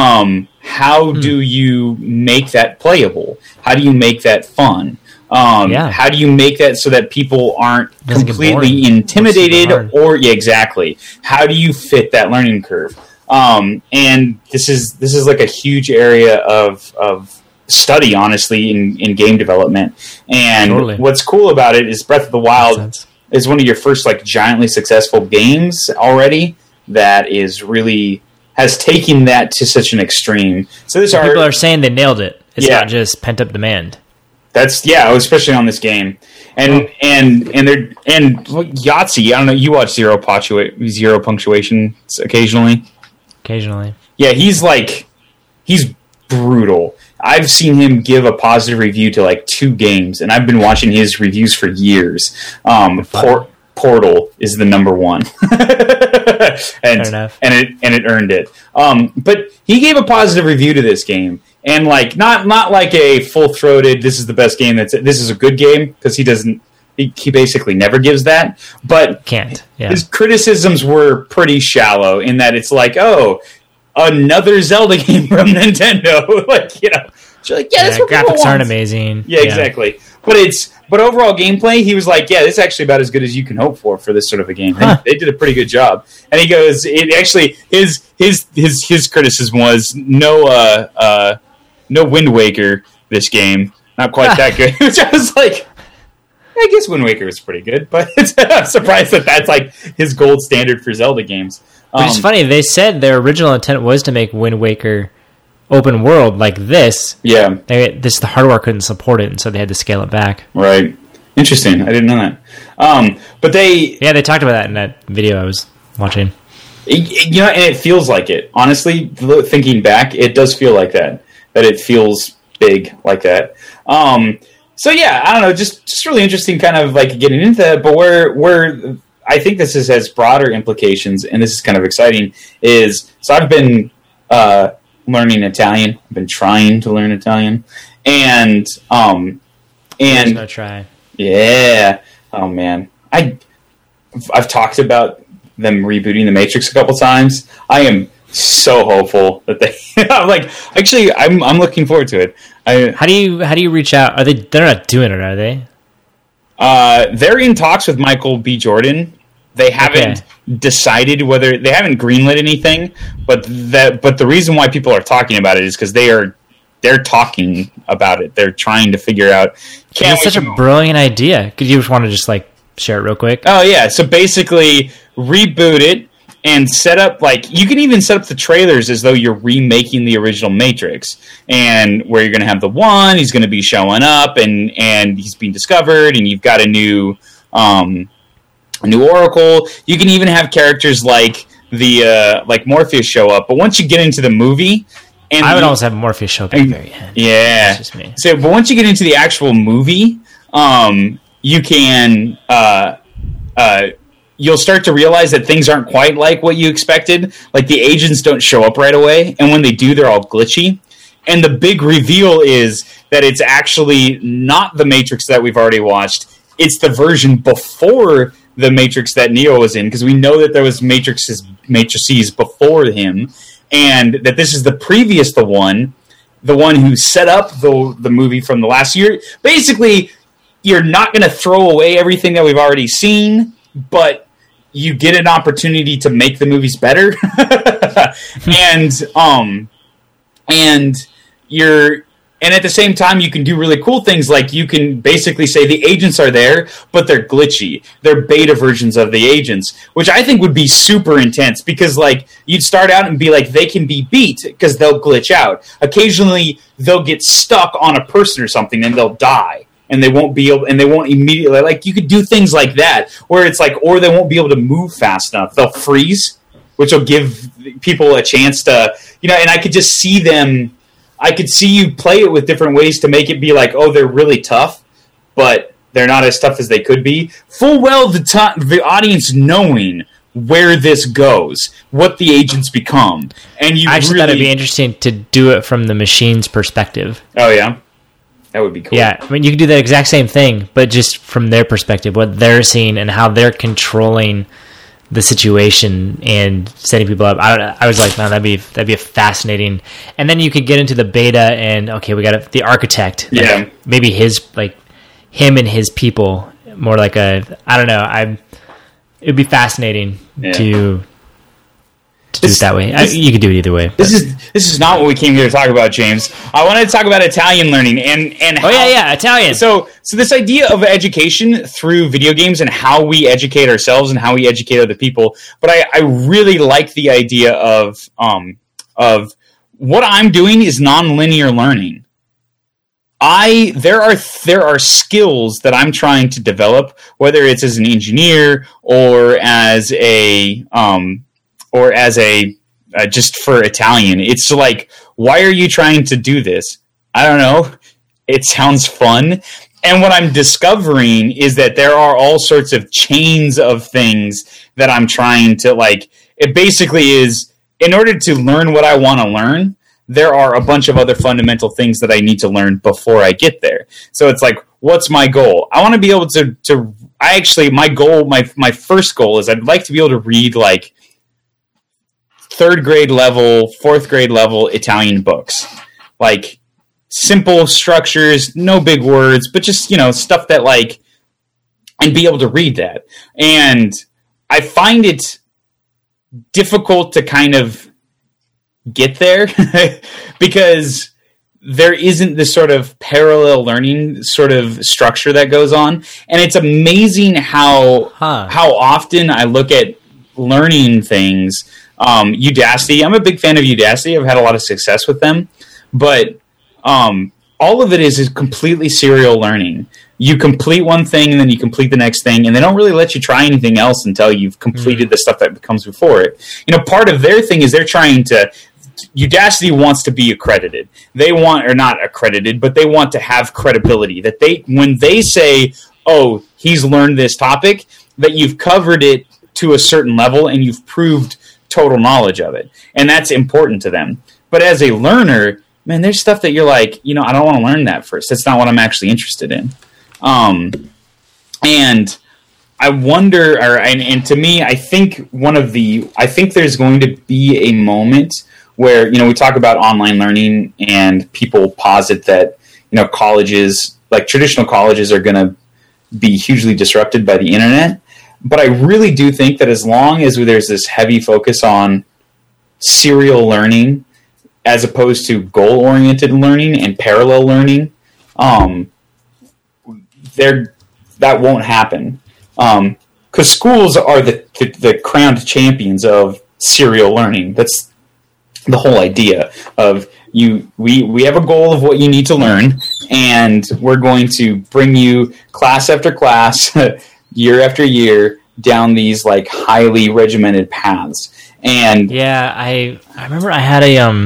How do you make that playable? How do you make that fun? How do you make that so that people aren't completely intimidated? Exactly. How do you fit that learning curve? And this is like a huge area of study, honestly, in game development. And what's cool about it is Breath of the Wild is one of your first like giantly successful games already that is really has taken that to such an extreme. So people are saying they nailed it. It's not just pent up demand. That's especially on this game. And Yahtzee, I don't know, you watch Zero Punctuation occasionally. Yeah, he's brutal. I've seen him give a positive review to like 2 games, and I've been watching his reviews for years. Portal is the number 1. and it earned it. But he gave a positive review to this game, and like not like a full-throated this is the best game, this is a good game, because he basically never gives that, but his criticisms were pretty shallow in that it's like, another Zelda game from Nintendo. That's what graphics aren't amazing. Yeah, exactly. But overall gameplay, he was like, this is actually about as good as you can hope for this sort of a game. They did a pretty good job. And he goes, it actually his criticism was no Wind Waker this game, not quite that good. Which I was like, I guess Wind Waker was pretty good, but I'm surprised that's like his gold standard for Zelda games. Which is funny. They said their original intent was to make Wind Waker open world like this. Yeah. The hardware couldn't support it, and so they had to scale it back. Right. Interesting. I didn't know that. But they talked about that in that video I was watching. And it feels like it. Honestly, thinking back, it does feel like that. That it feels big like that. So yeah, I don't know, just really interesting kind of like getting into that, but where I think this has broader implications, and this is kind of exciting, so I've been learning Italian. I've been trying to learn Italian. And no try. Yeah. Oh man. I've talked about them rebooting the Matrix a couple times. I am so hopeful that they I'm looking forward to it. How do you reach out? They're not doing it, are they? They're in talks with Michael B. Jordan They haven't decided whether they haven't greenlit anything, but the reason why people are talking about it is because they're talking about it. They're trying to figure out. It's such a brilliant idea. Could you just want to just like share it real quick? Oh yeah, so basically reboot it and set up, like, you can even set up the trailers as though you're remaking the original Matrix, and where you're going to have the one, he's going to be showing up and he's being discovered, and you've got a new Oracle. You can even have characters like like Morpheus show up, but once you get into the movie, and I would always have Morpheus show up at the very end. Yeah. That's just me. So, but once you get into the actual movie, you can you'll start to realize that things aren't quite like what you expected. Like, the agents don't show up right away, and when they do, they're all glitchy. And the big reveal is that it's actually not the Matrix that we've already watched. It's the version before the Matrix that Neo was in, because we know that there was matrices before him, and that this is the previous the one who set up the movie from the last year. Basically, you're not going to throw away everything that we've already seen, but you get an opportunity to make the movies better. And at the same time, you can do really cool things, like you can basically say the agents are there, but they're glitchy. They're beta versions of the agents, which I think would be super intense, because like you'd start out and be like, they can be beat because they'll glitch out. Occasionally, they'll get stuck on a person or something and they'll die. And they won't be able, and they won't immediately, like, you could do things like that, where it's like, or they won't be able to move fast enough. They'll freeze, which will give people a chance to, and I could just see them. I could see you play it with different ways to make it be like, oh, they're really tough, but they're not as tough as they could be. Full well, the audience knowing where this goes, what the agents become, and you. I actually thought it'd be interesting to do it from the machine's perspective. Oh yeah. That would be cool. Yeah, I mean, you could do that exact same thing, but just from their perspective, what they're seeing and how they're controlling the situation and setting people up. I was like, man, that'd be a fascinating. And then you could get into the beta and, okay, we got the architect. Yeah. Maybe him and his people, more like I don't know. It'd be fascinating to do it that way. You could do it either way. This is not what we came here to talk about, James. I wanted to talk about Italian learning and Italian. So this idea of education through video games and how we educate ourselves and how we educate other people. But I really like the idea of what I'm doing is nonlinear learning. There are skills that I'm trying to develop, whether it's as an engineer or as a just for Italian. It's like, why are you trying to do this? I don't know. It sounds fun. And what I'm discovering is that there are all sorts of chains of things that I'm trying to, like, it basically is, in order to learn what I want to learn, there are a bunch of other fundamental things that I need to learn before I get there. So it's like, what's my goal? I want to be able my first goal is I'd like to be able to read, like, 3rd grade level, 4th grade level Italian books. Like, simple structures, no big words, but just, stuff that, like, and be able to read that. And I find it difficult to kind of get there because there isn't this sort of parallel learning sort of structure that goes on. And it's amazing how often I look at learning things. Udacity, I'm a big fan of Udacity. I've had a lot of success with them, but all of it is completely serial learning. You complete one thing and then you complete the next thing, and they don't really let you try anything else until you've completed the stuff that comes before it. Part of their thing is they're trying to. Udacity wants to be accredited. They want, or not accredited, but they want to have credibility. That when they say, "Oh, he's learned this topic," that you've covered it to a certain level and you've proved total knowledge of it, and that's important to them. But as a learner, man, there's stuff that you're like, I don't want to learn that first. That's not what I'm actually interested in. And I wonder, and to me, I think there's going to be a moment where, we talk about online learning and people posit that, colleges, like traditional colleges, are going to be hugely disrupted by the internet. But I really do think that as long as there's this heavy focus on serial learning as opposed to goal-oriented learning and parallel learning, that won't happen. Because schools are the crowned champions of serial learning. That's the whole idea of we have a goal of what you need to learn, and we're going to bring you class after class, year after year, down these like highly regimented paths. And yeah, I remember I had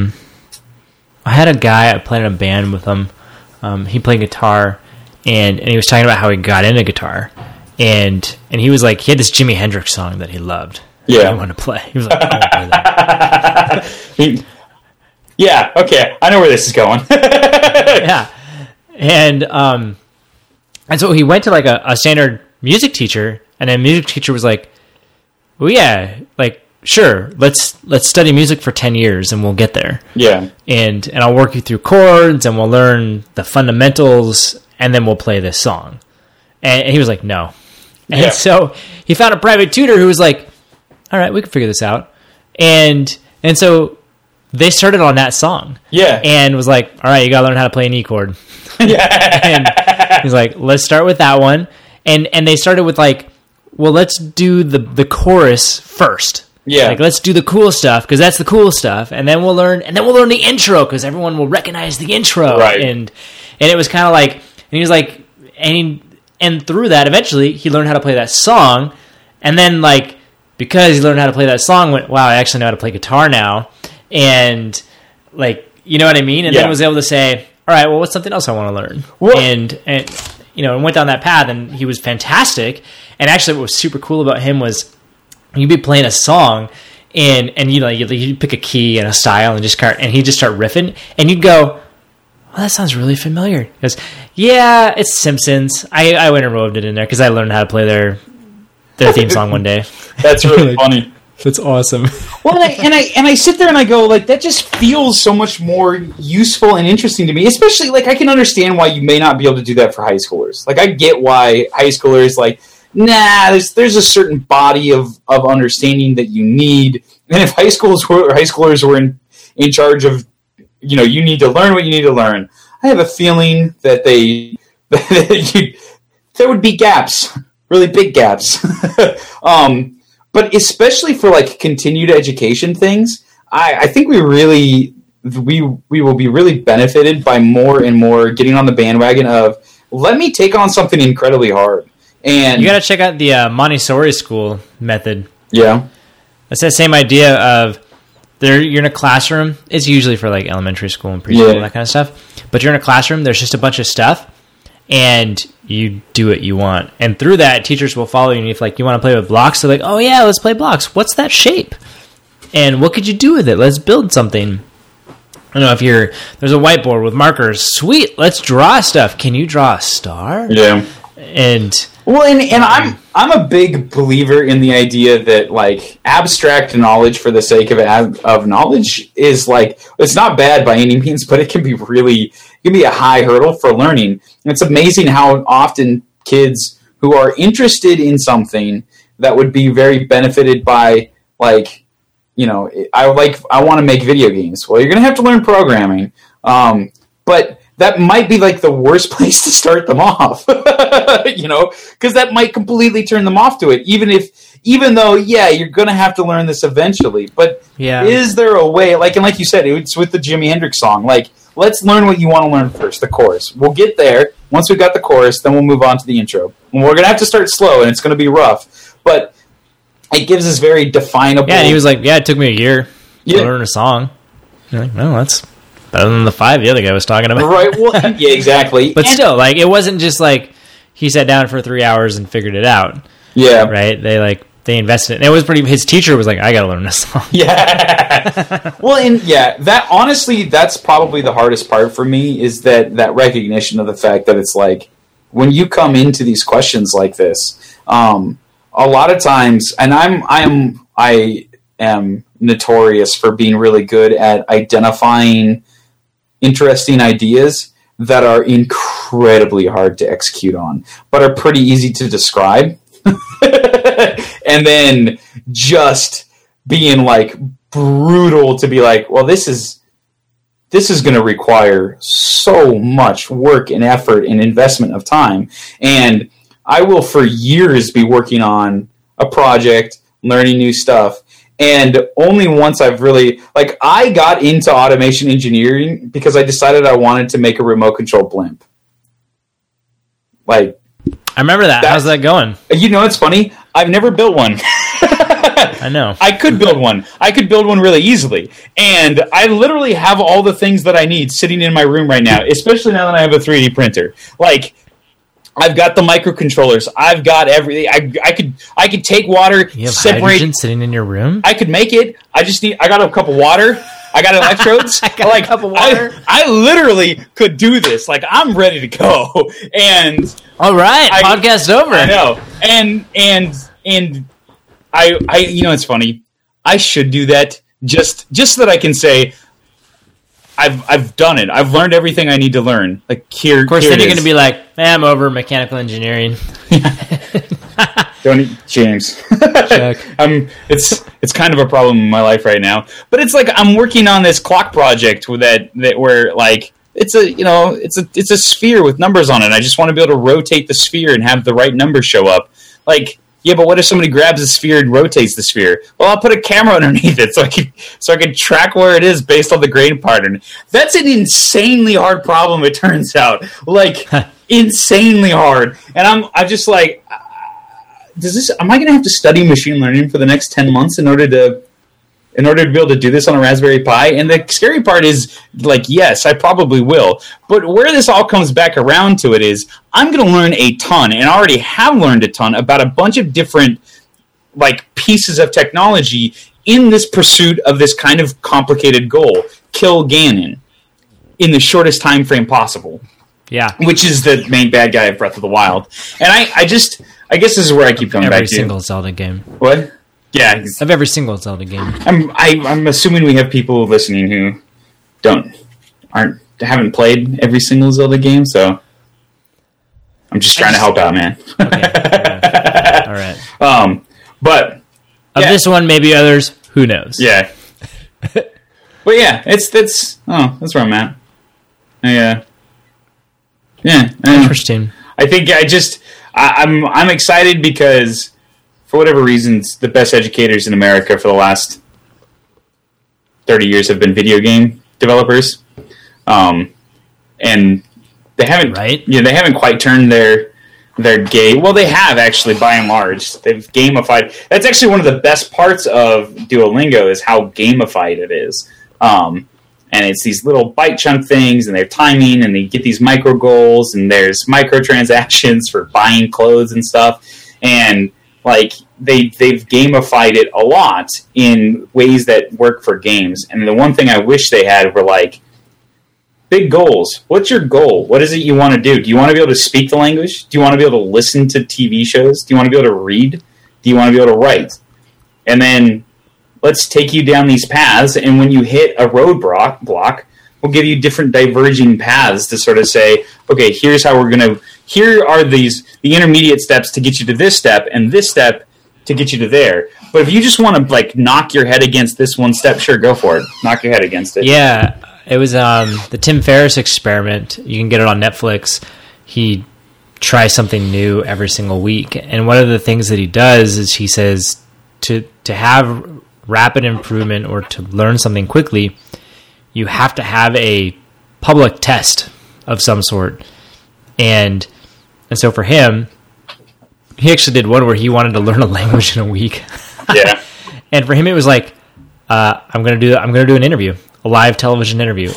a guy, I played in a band with him. He played guitar, and he was talking about how he got into guitar, and he was like, he had this Jimi Hendrix song that he loved. Yeah, he wanted to play. He was like, I want to play that. Yeah, okay, I know where this is going. Yeah, and so he went to like a standard music teacher, and then music teacher was like, well, yeah, like, sure, let's study music for 10 years and we'll get there. Yeah. And I'll work you through chords and we'll learn the fundamentals and then we'll play this song. And he was like, no. And so he found a private tutor who was like, all right, we can figure this out. And so they started on that song. Yeah. And was like, all right, you got to learn how to play an E chord. Yeah. And he's like, let's start with that one. And they started with like, well, let's do the chorus first. Yeah. Like, let's do the cool stuff because that's the cool stuff, and then we'll learn the intro because everyone will recognize the intro. Right. And it was kind of like, and he was like, and through that, eventually he learned how to play that song, and then like because he learned how to play that song, went, wow, I actually know how to play guitar now, and like, you know what I mean? And then was able to say, all right, well, what's something else I want to learn? What? And and went down that path, and he was fantastic. And actually, what was super cool about him was, you'd be playing a song, and you'd pick a key and a style, and he'd just start riffing, and you'd go, well, that sounds really familiar. He goes, yeah, it's Simpsons. I went and roved it in there because I learned how to play their theme song one day. That's really funny. That's awesome. Well, and I sit there and I go, like, that just feels so much more useful and interesting to me. Especially, like, I can understand why you may not be able to do that for high schoolers. Like, I get why high schoolers, like, nah, there's a certain body of understanding that you need. And if high schoolers were in charge of, you need to learn what you need to learn, I have a feeling that there would be gaps, really big gaps. But especially for like continued education things, I think we will be really benefited by more and more getting on the bandwagon of, let me take on something incredibly hard. And you got to check out the Montessori school method. Yeah. It's that same idea of you're in a classroom. It's usually for like elementary school and preschool and that kind of stuff. But you're in a classroom. There's just a bunch of stuff, and you do what you want. And through that, teachers will follow you. And if like you want to play with blocks, they're like, oh yeah, let's play blocks. What's that shape? And what could you do with it? Let's build something. I don't know if there's a whiteboard with markers. Sweet, let's draw stuff. Can you draw a star? Yeah. And I'm a big believer in the idea that like abstract knowledge for the sake of knowledge is like, it's not bad by any means, but it can be a high hurdle for learning. And it's amazing how often kids who are interested in something that would be very benefited by like, I want to make video games. Well, you're going to have to learn programming. But that might be like the worst place to start them off, because that might completely turn them off to it. Even though, you're going to have to learn this eventually. But is there a way, like you said, it's with the Jimi Hendrix song, like, let's learn what you want to learn first, the chorus. We'll get there. Once we've got the chorus, then we'll move on to the intro. And we're going to have to start slow, and it's going to be rough. But it gives us very definable... Yeah, and he was like, it took me a year to learn a song. You're like, well, that's better than the 5 the other guy was talking about. Right, well, yeah, exactly. But still, like, it wasn't just like he sat down for 3 hours and figured it out. Yeah. Right? They invested. And it was his teacher was like, I got to learn this song. Yeah. Well, and that honestly, that's probably the hardest part for me, is that recognition of the fact that it's like, when you come into these questions like this, a lot of times, and I am notorious for being really good at identifying interesting ideas that are incredibly hard to execute on, but are pretty easy to describe. and then just being like brutal to be like, well, this is going to require so much work and effort and investment of time. And I will for years be working on a project, learning new stuff. And only once I've really, like, I got into automation engineering because I decided I wanted to make a remote control blimp. Like, I remember that. How's that going? You know, it's funny. I've never built one. I know. I could build one. I could build one really easily. And I literally have all the things that I need sitting in my room right now, especially now that I have a 3D printer. Like, I've got the microcontrollers. I've got everything. I could take water, you have separate. Hydrogen sitting in your room? I could make it. I got a cup of water. I got electrodes. I got a cup of water. I literally could do this. Like, I'm ready to go. And all right, podcast over. I know. And I you know, it's funny. I should do that just so that I can say I've done it. I've learned everything I need to learn. Like, here, of course, here then you're is. going to be like, I'm over mechanical engineering. Don't James. Check. It's kind of a problem in my life right now. But it's like I'm working on this clock project with that where, like, it's a sphere with numbers on it. I just want to be able to rotate the sphere and have the right numbers show up. Like, yeah, but what if somebody grabs the sphere and rotates the sphere? Well, I'll put a camera underneath it so I can track where it is based on the grain pattern. That's an insanely hard problem, it turns out. Like, insanely hard. And I'm just like, am I going to have to study machine learning for the next 10 months in order to be able to do this on a Raspberry Pi? And the scary part is, like, yes, I probably will. But where this all comes back around to it is, I'm going to learn a ton, and I already have learned a ton about a bunch of different, like, pieces of technology in this pursuit of this kind of complicated goal: kill Ganon in the shortest time frame possible. Yeah, which is the main bad guy of Breath of the Wild. And I guess this is where I keep coming back to every single Zelda game. What? Yeah, of every single Zelda game. I'm assuming we have people listening who haven't played every single Zelda game, so I'm just trying to help out, man. Okay. All right. But of this one, maybe others. Who knows? Yeah. But yeah, that's where I'm at. Yeah. Interesting. I think I'm excited because, for whatever reasons, the best educators in America for the last 30 years have been video game developers, and they haven't. Right. They haven't quite turned their game. Well, they have actually, by and large. They've gamified. That's actually one of the best parts of Duolingo is how gamified it is. And it's these little bite chunk things, and they have timing, and they get these micro goals, and there's microtransactions for buying clothes and stuff, and like they've gamified it a lot in ways that work for games. And the one thing I wish they had were like big goals. What's your goal? What is it you want to do? Do you want to be able to speak the language? Do you want to be able to listen to TV shows? Do you want to be able to read? Do you want to be able to write? And then let's take you down these paths, and when you hit a roadblock, we'll give you different diverging paths to sort of say, okay, here are the intermediate steps to get you to this step, and this step to get you to there. But if you just want to, like, knock your head against this one step, sure, go for it. Knock your head against it. Yeah, it was the Tim Ferriss experiment. You can get it on Netflix. He tries something new every single week, and one of the things that he does is he says to have rapid improvement or to learn something quickly, you have to have a public test of some sort. And so for him, he actually did one where he wanted to learn a language in a week. Yeah. And for him, it was like, I'm going to do an interview, a live television interview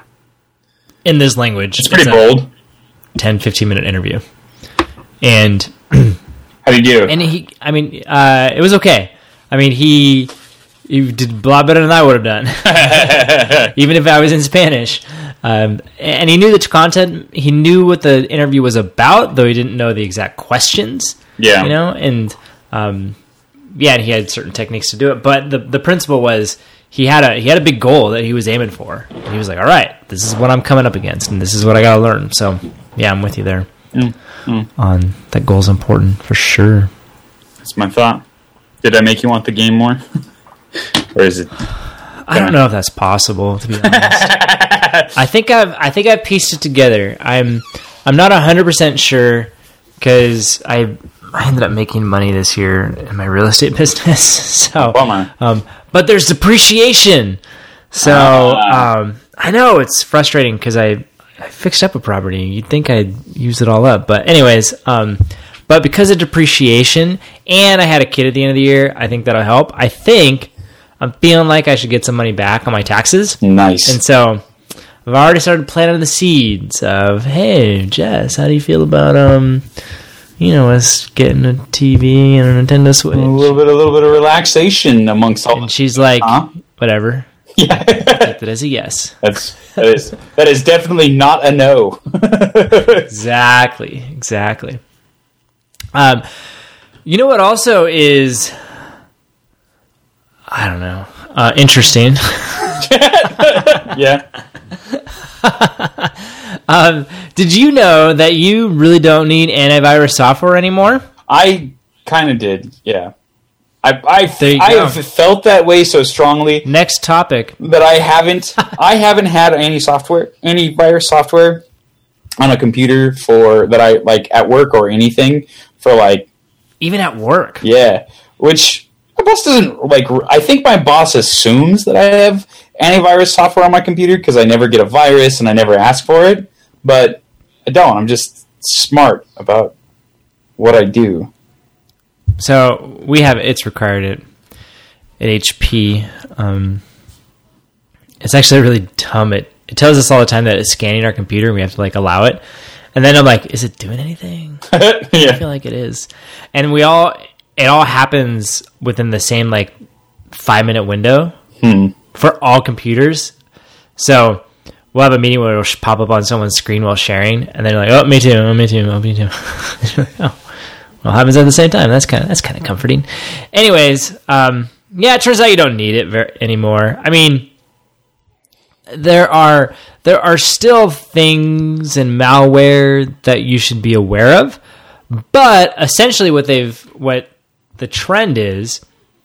in this language. It's pretty bold. 10, 15-minute interview. And how did you do? And it was okay. I mean, he did a lot better than I would have done, even if I was in Spanish. And he knew the content. He knew what the interview was about, though he didn't know the exact questions. Yeah, and and he had certain techniques to do it. But the principle was he had a big goal that he was aiming for. And he was like, all right, this is what I'm coming up against, and this is what I got to learn. So yeah, I'm with you there. On that goal's important for sure. That's my thought. Did I make you want the game more? Or is it... I don't know if that's possible, to be honest. I think I've pieced it together. I'm not 100% sure because I ended up making money this year in my real estate business. So, bummer. But there's depreciation. So I know it's frustrating because I fixed up a property. You'd think I'd use it all up, but anyways, but because of depreciation and I had a kid at the end of the year, I think that'll help. I think I'm feeling like I should get some money back on my taxes. Nice. And so I've already started planting the seeds of, hey, Jess, how do you feel about us getting a TV and a Nintendo Switch? A little bit of relaxation amongst all. And she's like, whatever. Yeah. Take that as a yes. That is definitely not a no. Exactly. You know what also is, I don't know, interesting. Yeah. Did you know that you really don't need antivirus software anymore? I kind of did, yeah. I go. have felt that way so strongly. Next topic. That I haven't had any virus software on a computer that I like at work or anything for like. Even at work. Yeah, which my boss doesn't like. I think my boss assumes that I have antivirus software on my computer because I never get a virus and I never ask for it, but I don't. I'm just smart about what I do. So it's required at HP. It's actually really dumb. It tells us all the time that it's scanning our computer and we have to like allow it. And then I'm like, is it doing anything? Yeah. I feel like it is. And it all happens within the same like 5-minute window for all computers. So we'll have a meeting where it'll pop up on someone's screen while sharing, and they're like, "Oh, me too. Oh, me too. Oh, me too." Oh, well, it happens at the same time. That's kind of comforting. Anyways, it turns out you don't need it anymore. I mean, there are still things and malware that you should be aware of, but essentially what the trend is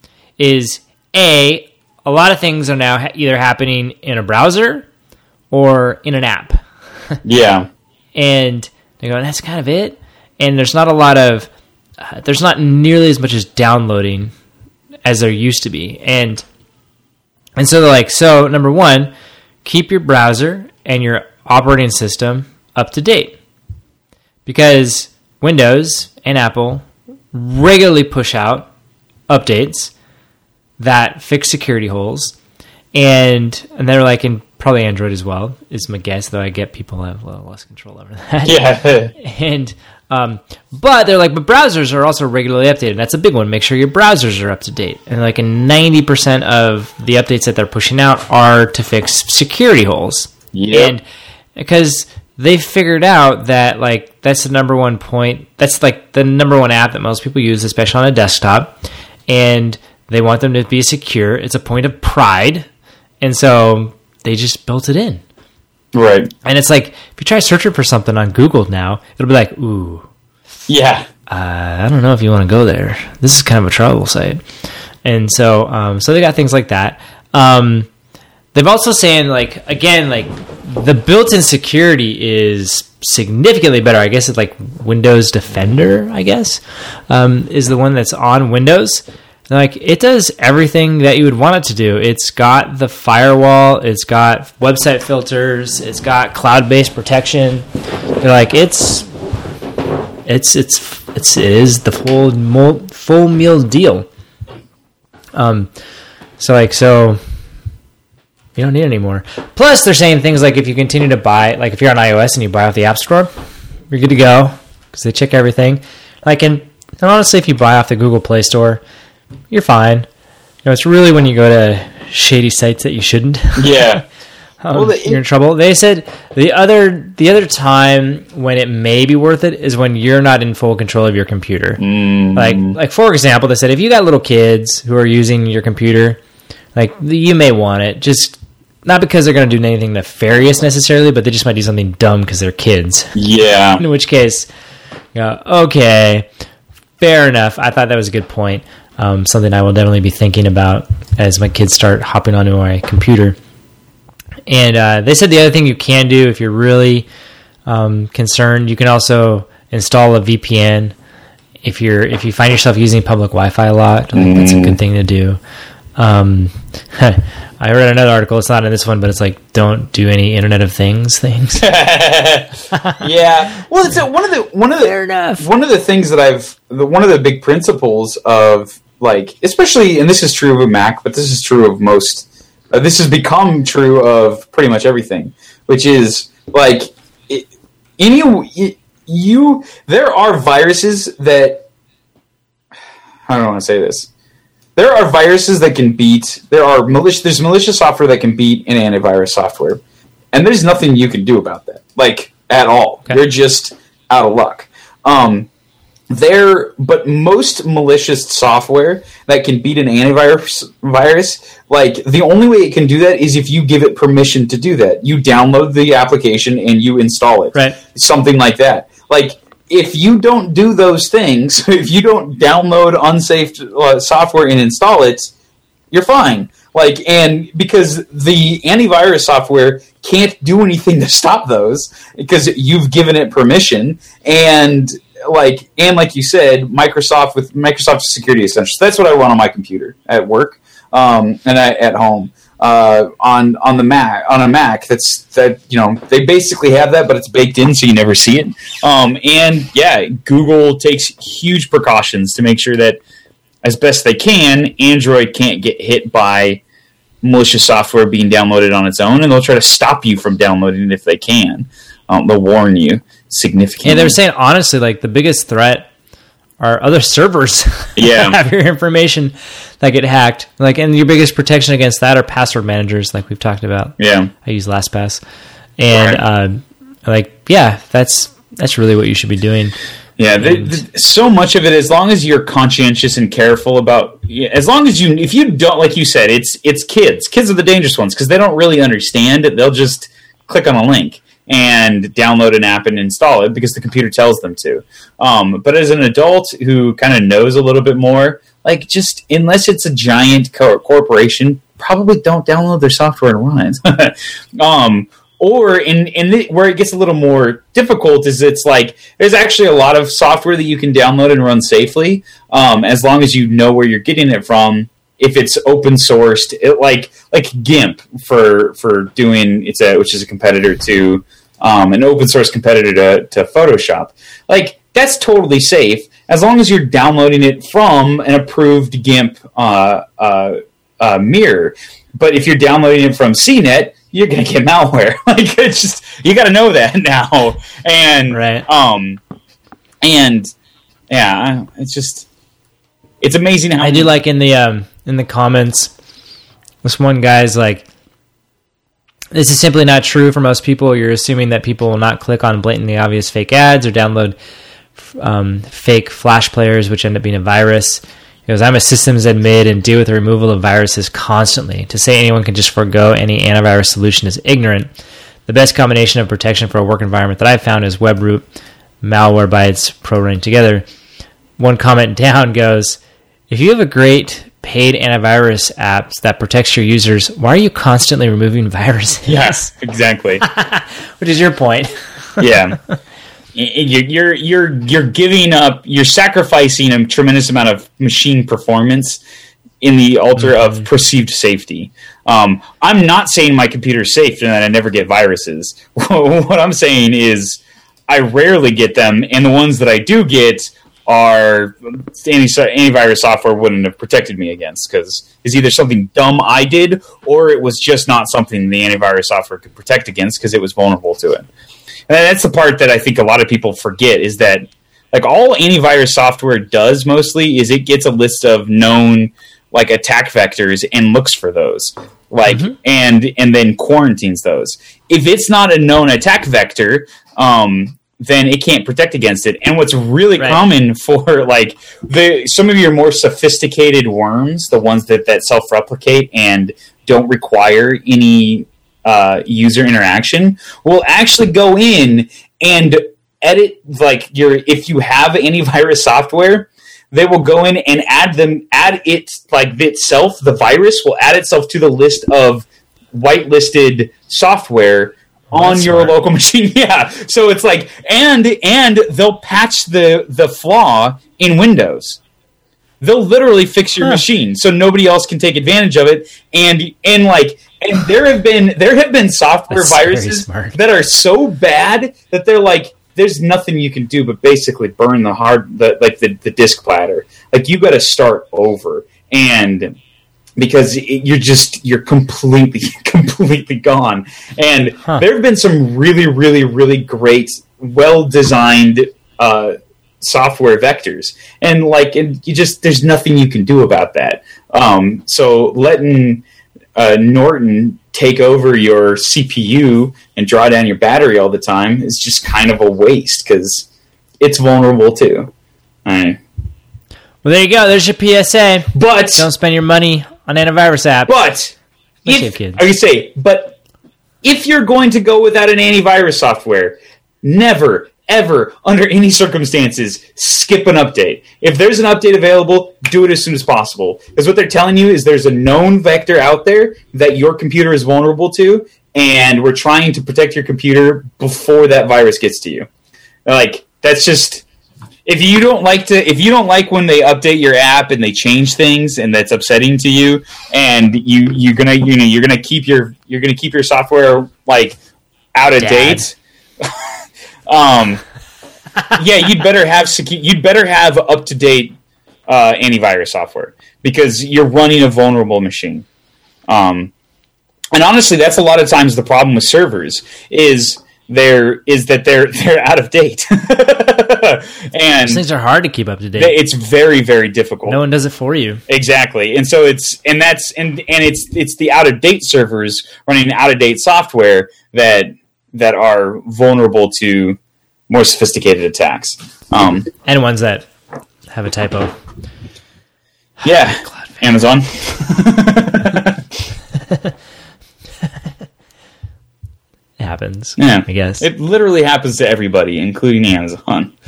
a lot of things are now either happening in a browser or in an app. Yeah. And they go, that's kind of it. And there's not there's not nearly as much as downloading as there used to be. And so they're like, so number one, keep your browser and your operating system up to date. Because Windows and Apple regularly push out updates that fix security holes. And they're like, and probably Android as well, is my guess, though I get people have a little less control over that. Yeah. And but they're like, but browsers are also regularly updated. That's a big one. Make sure your browsers are up to date. And like 90% of the updates that they're pushing out are to fix security holes. Yeah. And because they figured out that like that's the number one point. That's like the number one app that most people use, especially on a desktop. And they want them to be secure. It's a point of pride. And so they just built it in. Right. And it's like, if you try searching for something on Google now, it'll be like, ooh. Yeah. I don't know if you want to go there. This is kind of a trouble site. And so so they got things like that. They've also saying, like, again, like, the built-in security is significantly better. I guess it's like Windows Defender, I guess, is the one that's on Windows. Like, it does everything that you would want it to do. It's got the firewall, it's got website filters, it's got cloud-based protection. They're like, it is the full meal deal. So you don't need it anymore. Plus, they're saying things like if you continue to buy, like if you're on iOS and you buy off the App Store, you're good to go because they check everything. Like, and honestly, if you buy off the Google Play Store, you're fine. You know, it's really when you go to shady sites that you shouldn't. Yeah. You're in trouble. They said the other time when it may be worth it is when you're not in full control of your computer. Like for example, they said if you got little kids who are using your computer, like you may want it. Just not because they're going to do anything nefarious necessarily, but they just might do something dumb because they're kids. Yeah. In which case, okay. Fair enough. I thought that was a good point. Something I will definitely be thinking about as my kids start hopping onto my computer. And they said the other thing you can do if you're really concerned, you can also install a VPN if you find yourself using public Wi-Fi a lot. I think that's a good thing to do. I read another article. It's not in this one, but it's like, don't do any Internet of Things. Yeah. Well, it's one of the things that one of the big principles of, like, especially, and this is true of Mac, but this is true of most. This has become true of pretty much everything, which is like there are viruses that, I don't want to say this. There are viruses that can beat. There's malicious software that can beat an antivirus software, and there's nothing you can do about that, like, at all. Okay. You're just out of luck. But most malicious software that can beat an antivirus, like, the only way it can do that is if you give it permission to do that. You download the application and you install it. Right. Something like that. Like, if you don't do those things, if you don't download unsafe software and install it, you're fine. Like, and because the antivirus software can't do anything to stop those because you've given it permission, and like you said, Microsoft Security Essentials. That's what I run on my computer at work, and at home. On a Mac, they basically have that, but it's baked in, so you never see it. And yeah, Google takes huge precautions to make sure that, as best they can, Android can't get hit by malicious software being downloaded on its own, and they'll try to stop you from downloading it if they can. They'll warn you significantly. And they were saying, honestly, like, the biggest threat are other servers that have your information that get hacked. Like, and your biggest protection against that are password managers, like we've talked about. Yeah, I use LastPass, and that's really what you should be doing. Yeah, so much of it, as long as you're conscientious and careful about, as long as if you don't, like you said, it's kids. Kids are the dangerous ones because they don't really understand it. They'll just click on a link and download an app and install it because the computer tells them to. But as an adult who kind of knows a little bit more, like, just, unless it's a giant corporation, probably don't download their software and run it. Or where it gets a little more difficult is, it's like, there's actually a lot of software that you can download and run safely, as long as you know where you're getting it from. If it's open sourced, like GIMP for doing, which is a competitor to an open source competitor to Photoshop. Like, that's totally safe as long as you're downloading it from an approved GIMP mirror. But if you're downloading it from CNET, you're gonna get malware. Like, it's just, you got to know that now. And right. And yeah, it's amazing how I do like in the comments, this one guy's like, this is simply not true for most people. You're assuming that people will not click on blatantly obvious fake ads or download fake Flash players, which end up being a virus. He goes, I'm a systems admin and deal with the removal of viruses constantly. To say anyone can just forego any antivirus solution is ignorant. The best combination of protection for a work environment that I've found is WebRoot, malware bytes, pro running together. One comment down goes, if you have a great paid antivirus apps that protects your users, why are you constantly removing viruses? Yes, exactly. Which is your point. Yeah. You're giving up, you're sacrificing a tremendous amount of machine performance in the altar of perceived safety. I'm not saying my computer's safe and that I never get viruses. What I'm saying is I rarely get them, and the ones that I do get are antivirus software wouldn't have protected me against, because it's either something dumb I did, or it was just not something the antivirus software could protect against because it was vulnerable to it. And that's the part that I think a lot of people forget, is that, like, all antivirus software does mostly is it gets a list of known, like, attack vectors and looks for those, like, and then quarantines those. If it's not a known attack vector, then it can't protect against it. And what's really common for, like, some of your more sophisticated worms, the ones that self-replicate and don't require any user interaction, will actually go in and edit, like, if you have antivirus software, they will go in and add it like itself. The virus will add itself to the list of whitelisted software on your local machine. Yeah. So it's like, and they'll patch the flaw in Windows. They'll literally fix your machine so nobody else can take advantage of it. And there have been software viruses that are so bad that they're like, there's nothing you can do but basically burn the disk platter. Like, you got to start over. And because you're completely gone. And there have been some really, really, really great, well-designed software vectors. And there's nothing you can do about that. So letting Norton take over your CPU and draw down your battery all the time is just kind of a waste, because it's vulnerable too. All right. Well, there you go. There's your PSA. But don't spend your money on antivirus apps. But if you're going to go without an antivirus software, never, ever, under any circumstances, skip an update. If there's an update available, do it as soon as possible. Because what they're telling you is there's a known vector out there that your computer is vulnerable to, and we're trying to protect your computer before that virus gets to you. Like, that's just... If you don't like when they update your app and they change things and that's upsetting to you, and you're gonna keep your software like out of date, yeah, you'd better have up to date antivirus software, because you're running a vulnerable machine. And honestly, that's a lot of times the problem with servers is they're out of date. And those things are hard to keep up to date. It's very, very difficult. No one does it for you. Exactly. And so it's the out of date servers running out of date software that are vulnerable to more sophisticated attacks. And ones that have a typo. Yeah. Amazon. It happens. Yeah, I guess it literally happens to everybody, including Amazon.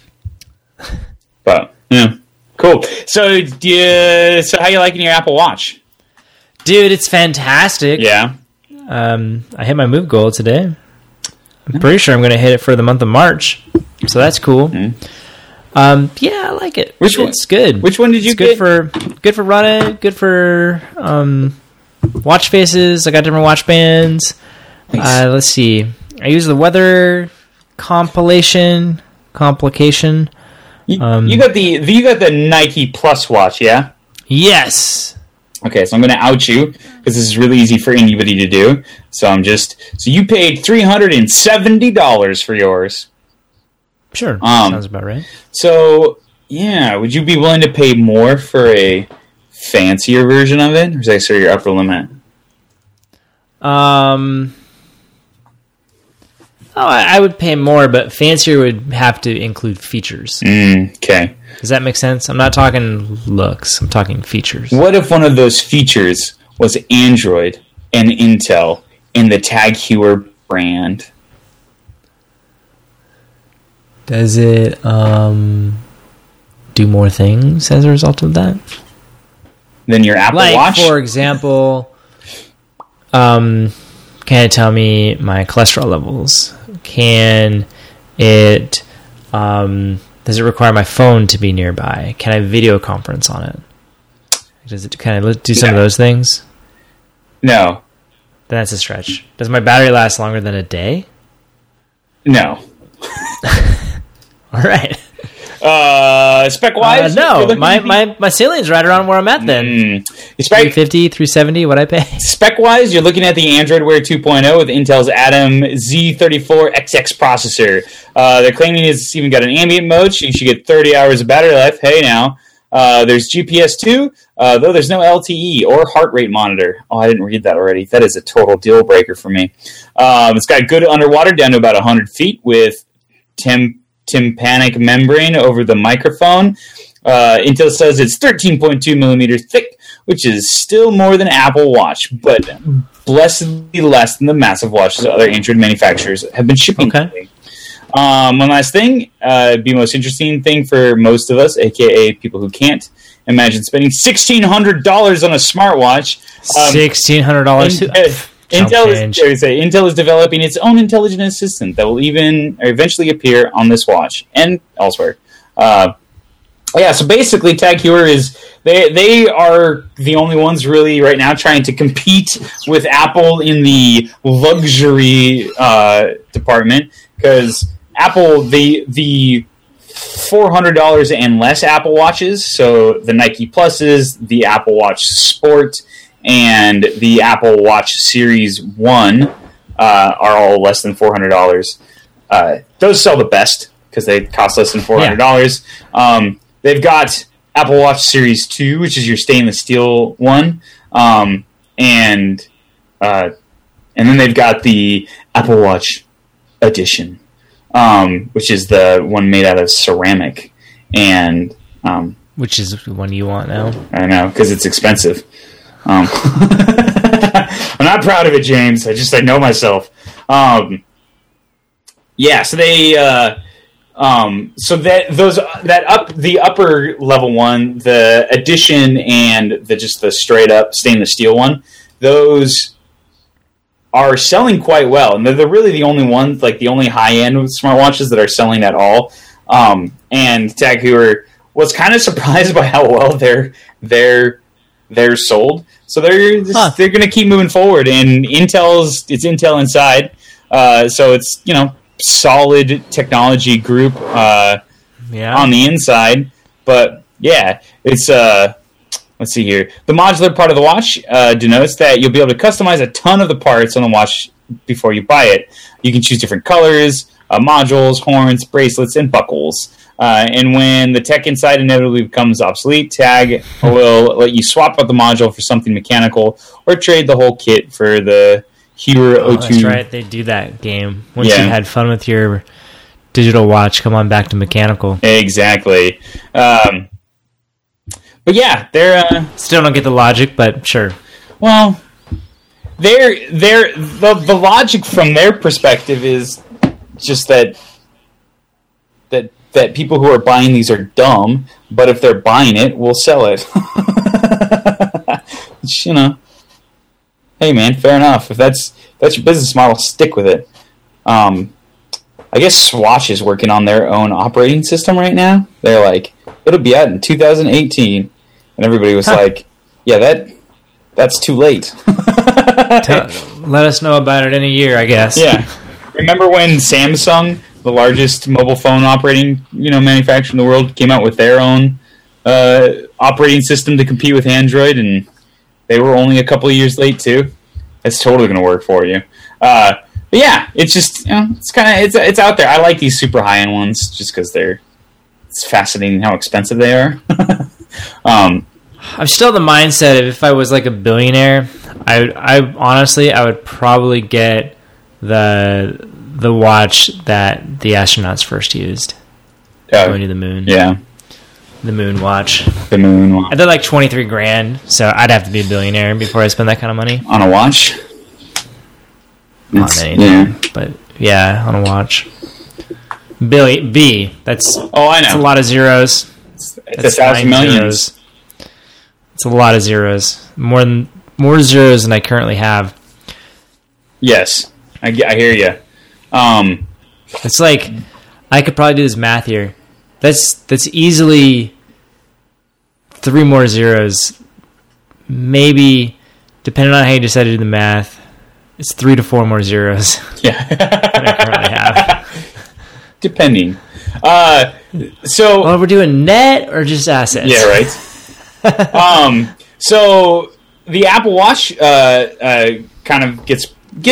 But yeah, cool. So how you liking your Apple Watch, dude? It's fantastic. Yeah. I hit my move goal today. I'm pretty sure I'm going to hit it for the month of March, so that's cool. Mm-hmm. Yeah, I like it. It's good. Which one did you get? Good for running. Good for watch faces. I got different watch bands. Nice. Let's see. I use the weather complication. You got the Nike Plus watch, yeah? Yes. Okay, so I'm going to out you because this is really easy for anybody to do. So you paid $370 for yours. Sure, sounds about right. So yeah, would you be willing to pay more for a fancier version of it, or is that sort of your upper limit? I would pay more, but fancier would have to include features. Okay. Does that make sense? I'm not talking looks. I'm talking features. What if one of those features was Android and Intel in the Tag Heuer brand? Does it do more things as a result of that? Than your Apple Watch? For example, can it tell me my cholesterol levels? Can it does it require my phone to be nearby? Can I video conference on it? Does it kind of do some of those things? No. Then that's a stretch. Does my battery last longer than a day? No. All right. Spec-wise? No. My ceiling's right around where I'm at then. 350, 370, what I pay? Spec-wise, you're looking at the Android Wear 2.0 with Intel's Atom Z34XX processor. They're claiming it's even got an ambient mode, so you should get 30 hours of battery life. Hey, now. There's GPS 2, though there's no LTE or heart rate monitor. Oh, I didn't read that already. That is a total deal breaker for me. It's got good underwater down to about 100 feet with tympanic membrane over the microphone. Intel says it's 13.2 millimeters thick, which is still more than Apple Watch, but blessedly less than the massive watches other Android manufacturers have been shipping. Okay. One last thing, the most interesting thing for most of us, aka people who can't imagine spending $1,600 on a smartwatch. $1,600. Intel is developing its own intelligent assistant that will eventually appear on this watch and elsewhere. So basically, Tag Heuer they are the only ones really right now trying to compete with Apple in the luxury department, because Apple, the $400 and less Apple Watches, so the Nike Pluses, the Apple Watch Sport, and the Apple Watch Series 1 are all less than $400. Those sell the best because they cost less than $400. Yeah. They've got Apple Watch Series 2, which is your stainless steel one, and then they've got the Apple Watch Edition, which is the one made out of ceramic, and which is the one you want now. I know, because it's expensive. I'm not proud of it, James. I know myself. So they the upper level one, the Edition, and the straight up stainless steel one, those are selling quite well, and they're really the only ones, like the only high end smartwatches that are selling at all. And Tag Heuer was kind of surprised by how well they're sold. So they're going to keep moving forward, and it's Intel inside, so it's solid technology group on the inside. But yeah, it's let's see here. The modular part of the watch denotes that you'll be able to customize a ton of the parts on the watch before you buy it. You can choose different colors, modules, horns, bracelets, and buckles. And when the tech inside inevitably becomes obsolete, Tag will let you swap out the module for something mechanical, or trade the whole kit for the Heuer O2. That's right, they do that game. Once you had fun with your digital watch, come on back to mechanical. Exactly. But yeah, they're still don't get the logic, but sure. Well, the logic from their perspective is just that people who are buying these are dumb, but if they're buying it, we'll sell it. Which, hey man, fair enough. If that's your business model, stick with it. I guess Swatch is working on their own operating system right now. They're like, it'll be out in 2018, and everybody was like, yeah, that's too late. Let us know about it in a year, I guess. Yeah. Remember when Samsung, the largest mobile phone operating manufacturer in the world, came out with their own operating system to compete with Android, and they were only a couple of years late too? It's totally going to work for you. But yeah, it's just it's out there. I like these super high end ones just because it's fascinating how expensive they are. I'm still the mindset of if I was like a billionaire, I honestly would probably get the watch that the astronauts first used going to the moon. Yeah, the moon watch. The moon watch. They're like $23,000, so I'd have to be a billionaire before I spend that kind of money on a watch. On anything, but yeah, on a watch. B. That's I know. It's a lot of zeros. It's 1,000 millions. Zeros. It's a lot of zeros. More zeros than I currently have. Yes, I hear you. It's like I could probably do this math here. That's easily 3 more zeros. Maybe, depending on how you decide to do the math, it's 3 to 4 more zeros. Yeah, than I currently have. Depending. Well, we're doing net or just assets? Yeah, right. So the Apple Watch kind of gets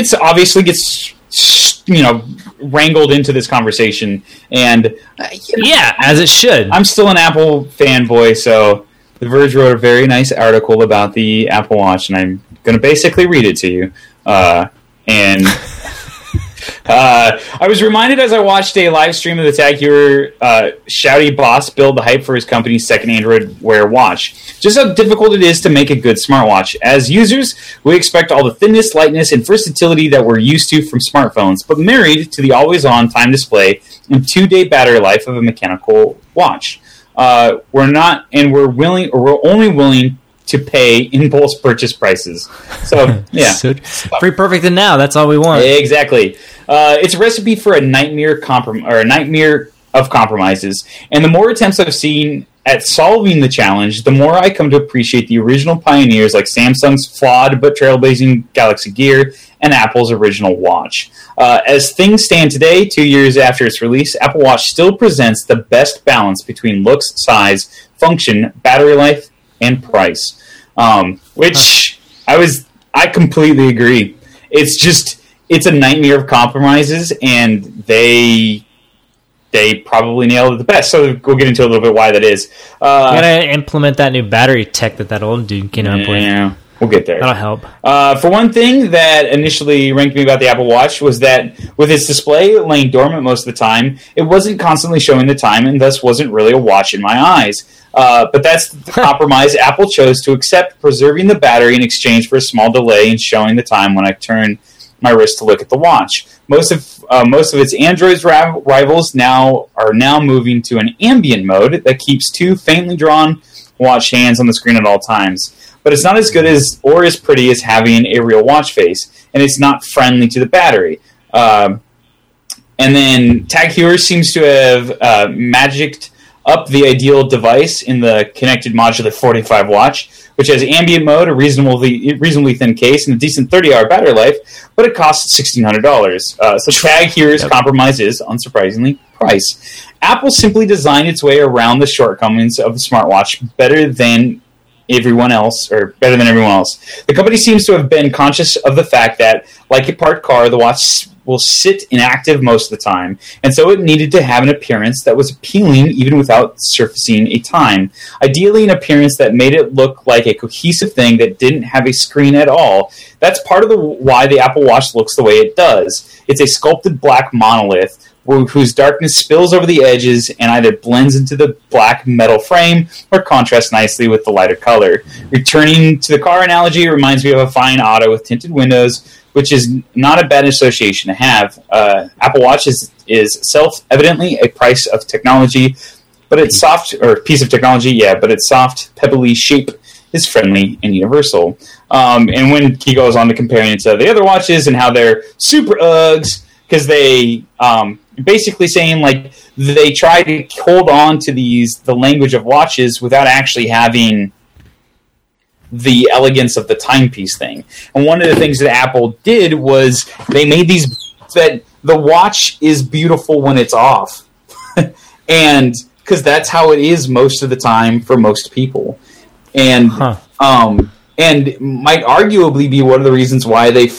wrangled into this conversation, and yeah, as it should. I'm still an Apple fanboy, so The Verge wrote a very nice article about the Apple Watch, and I'm going to basically read it to you. And I was reminded as I watched a live stream of the Tag Heuer shouty boss build the hype for his company's second Android Wear watch. Just how difficult it is to make a good smartwatch. As users, we expect all the thinness, lightness, and versatility that we're used to from smartphones, but married to the always-on time display and 2-day battery life of a mechanical watch. We're only willing to pay impulse purchase prices. So, yeah. Free, perfect, and now. That's all we want. Exactly. It's a recipe for a nightmare of compromises. And the more attempts I've seen at solving the challenge, the more I come to appreciate the original pioneers like Samsung's flawed but trailblazing Galaxy Gear and Apple's original watch. As things stand today, 2 years after its release, Apple Watch still presents the best balance between looks, size, function, battery life, and price. Which I completely agree. It's a nightmare of compromises, and they probably nailed it the best. So we'll get into a little bit why that is. You gotta implement that new battery tech that old dude came up with. Yeah, we'll get there. That'll help. For one thing that initially ranked me about the Apple Watch was that with its display laying dormant most of the time, it wasn't constantly showing the time and thus wasn't really a watch in my eyes. But that's the compromise Apple chose to accept, preserving the battery in exchange for a small delay in showing the time when I turn my wrist to look at the watch. Most of its Android rivals are now moving to an ambient mode that keeps two faintly drawn watch hands on the screen at all times. But it's not as good as or as pretty as having a real watch face, and it's not friendly to the battery. And then Tag Heuer seems to have magicked up the ideal device in the connected modular 45 watch, which has ambient mode, a reasonably thin case, and a decent 30-hour battery life, but it costs $1,600. So Tag Heuer's compromise is, unsurprisingly, price. Apple simply designed its way around the shortcomings of the smartwatch better than everyone else. The company seems to have been conscious of the fact that, like a parked car, the watch will sit inactive most of the time, and so it needed to have an appearance that was appealing even without surfacing a time. Ideally, an appearance that made it look like a cohesive thing that didn't have a screen at all. That's part of why the Apple Watch looks the way it does. It's a sculpted black monolith whose darkness spills over the edges and either blends into the black metal frame or contrasts nicely with the lighter color. Returning to the car analogy, it reminds me of a fine auto with tinted windows, which is not a bad association to have. Apple Watch is self-evidently a piece of technology, but its soft, pebbly shape is friendly and universal. And when he goes on to comparing it to the other watches and how they're super Uggs, because they basically saying like they try to hold on to the language of watches without actually having the elegance of the timepiece thing. And one of the things that Apple did was they made that the watch is beautiful when it's off. And because that's how it is most of the time for most people. And and might arguably be one of the reasons why they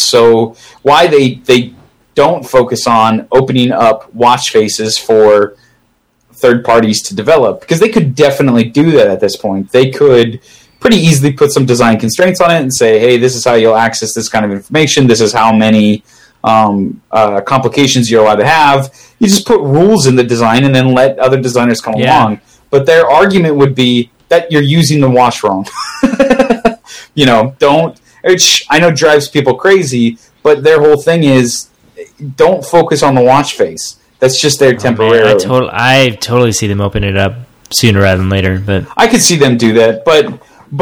they don't focus on opening up watch faces for third parties to develop, because they could definitely do that at this point. They could pretty easily put some design constraints on it and say, hey, this is how you'll access this kind of information. This is how many complications you're allowed to have. You just put rules in the design and then let other designers come along. But their argument would be that you're using the watch wrong. Which I know drives people crazy, but their whole thing is don't focus on the watch face. That's just there temporarily. I totally see them open it up sooner rather than later. But I could see them do that, but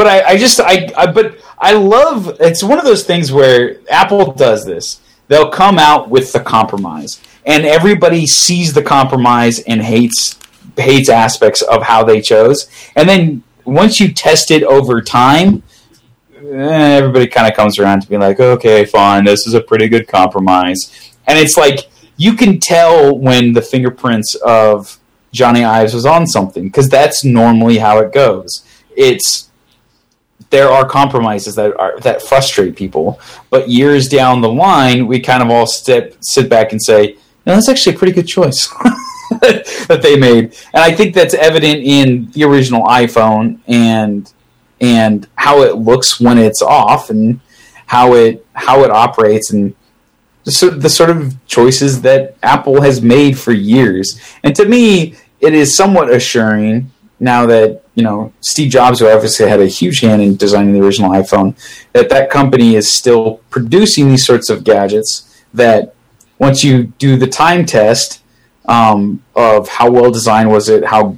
I love. It's one of those things where Apple does this. They'll come out with the compromise, and everybody sees the compromise and hates aspects of how they chose. And then once you test it over time, everybody kind of comes around to being like, okay, fine, this is a pretty good compromise. And it's like, you can tell when the fingerprints of Johnny Ives was on something, because that's normally how it goes. There are compromises that frustrate people, but years down the line, we kind of all sit back and say, no, that's actually a pretty good choice that they made. And I think that's evident in the original iPhone and how it looks when it's off and how it operates. And the sort of choices that Apple has made for years. And to me, it is somewhat assuring now that, Steve Jobs, who obviously had a huge hand in designing the original iPhone, that company is still producing these sorts of gadgets that once you do the time test of how well designed was it, how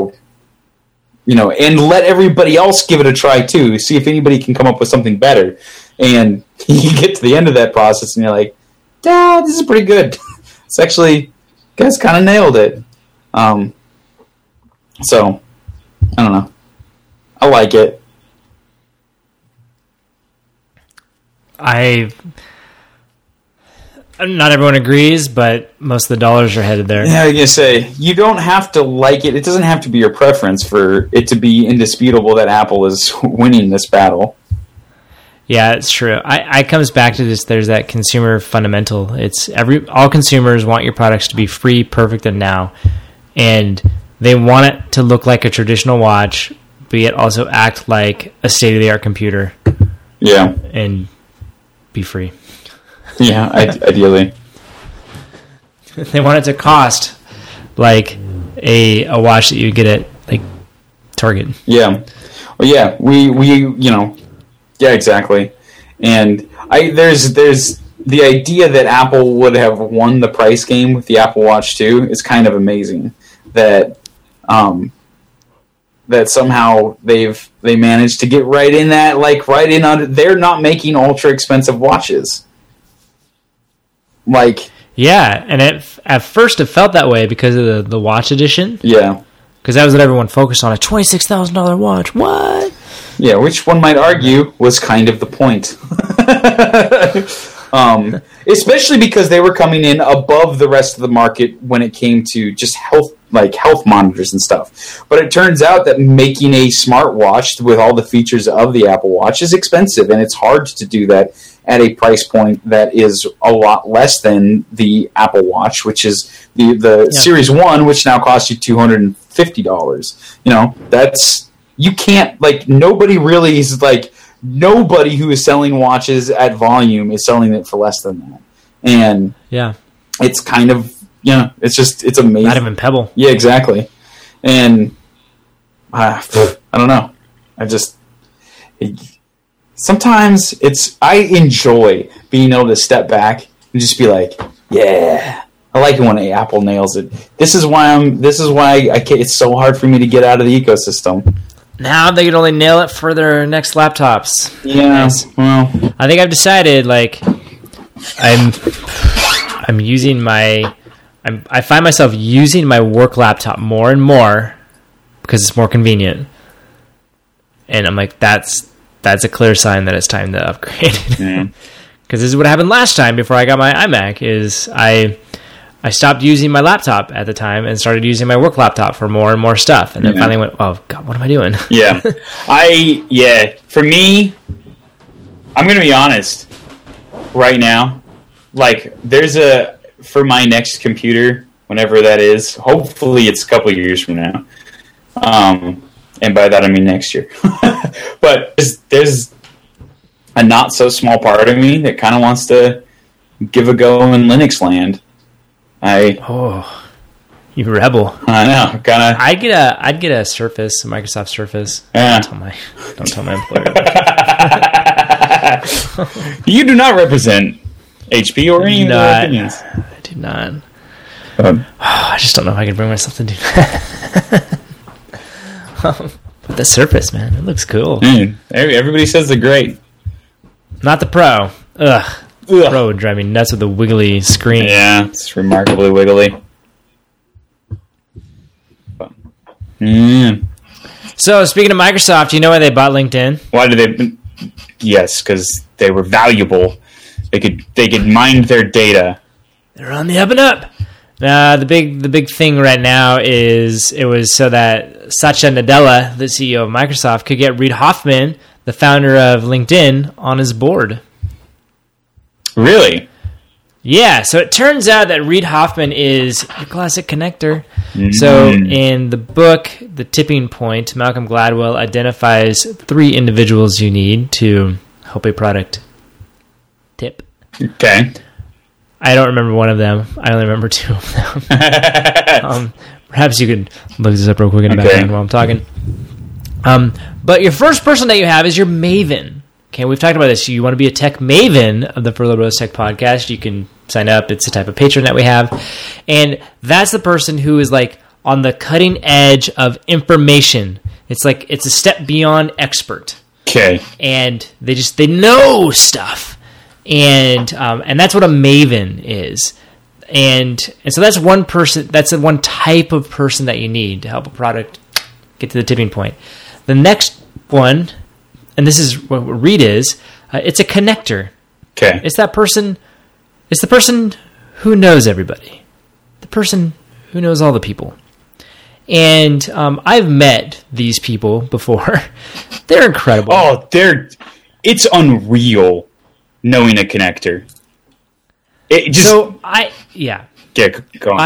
and let everybody else give it a try too, see if anybody can come up with something better. And you get to the end of that process and you're like, yeah, this is pretty good. It's actually, you guys kind of nailed it. So, I don't know. I like it. Not everyone agrees, but most of the dollars are headed there. Yeah, I was gonna say, you don't have to like it. It doesn't have to be your preference for it to be indisputable that Apple is winning this battle. Yeah, it's true. I comes back to this. There's that consumer fundamental. It's all consumers want your products to be free, perfect, and now, and they want it to look like a traditional watch, but yet also act like a state-of-the-art computer. Yeah, and be free. Yeah, ideally. They want it to cost like a watch that you get at like Target. Yeah. Well, yeah, we yeah, exactly. And there's the idea that Apple would have won the price game with the Apple Watch 2 is kind of amazing. That that somehow they managed to get right in that, like right in under. They're not making ultra expensive watches. Like, yeah, and at first it felt that way because of the watch edition. Yeah, because that was what everyone focused on. A $26,000 watch. What? Yeah, which one might argue was kind of the point. Especially because they were coming in above the rest of the market when it came to just health monitors and stuff. But it turns out that making a smartwatch with all the features of the Apple Watch is expensive, and it's hard to do that at a price point that is a lot less than the Apple Watch, which is the Series 1, which now costs you $250. That's, you can't, like, nobody really is, like, nobody who is selling watches at volume is selling it for less than that. And yeah, it's kind of, it's amazing. Not even Pebble. Yeah, exactly. And I don't know. Sometimes I enjoy being able to step back and just be like, yeah, I like it when Apple nails it. This is why it's so hard for me to get out of the ecosystem. Now they can only nail it for their next laptops. Yeah. Well, I think I've decided, like, I'm using I find myself using my work laptop more and more because it's more convenient. And I'm like, that's a clear sign that it's time to upgrade. Because this is what happened last time before I got my iMac, is I stopped using my laptop at the time and started using my work laptop for more and more stuff. And then finally went, oh, God, what am I doing? Yeah. For me, I'm going to be honest right now. Like, for my next computer, whenever that is, hopefully it's a couple years from now. And by that I mean next year. But there's a not so small part of me that kind of wants to give a go in Linux land. You rebel. I know, kind of. I'd get a Surface, a Microsoft Surface. Yeah. Don't tell my employer. You do not represent HP or any of their opinions. I do not. I just don't know if I can bring myself to do that. But the Surface, man, it looks cool. Everybody says they're great. Not the Pro. Ugh. Pro would drive me nuts with the wiggly screen. Yeah, it's remarkably wiggly. So, speaking of Microsoft, do you know why they bought LinkedIn? Why did they? Yes, because they were valuable. They could mine their data. They're on the up and up. The big thing right now is it was so that Satya Nadella, the CEO of Microsoft, could get Reid Hoffman, the founder of LinkedIn, on his board. Really? Yeah, so it turns out that Reid Hoffman is your classic connector. So in the book, The Tipping Point, Malcolm Gladwell identifies 3 individuals you need to help a product tip. Okay. I don't remember one of them. I only remember two of them. Perhaps you could look this up real quick in the background while I'm talking. But your first person that you have is your maven. Okay, we've talked about this. You want to be a tech maven of the Furloughed Bros Tech Podcast, you can sign up. It's the type of patron that we have. And that's the person who is like on the cutting edge of information. It's like it's a step beyond expert. Okay. And they know stuff. And that's what a maven is. And so that's one person, that's the one type of person that you need to help a product get to the tipping point. The next one, and this is what Reed is, it's a connector. Okay. It's that person, it's the person who knows everybody. The person who knows all the people. And I've met these people before. They're incredible. Oh, it's unreal knowing a connector. Yeah, go on.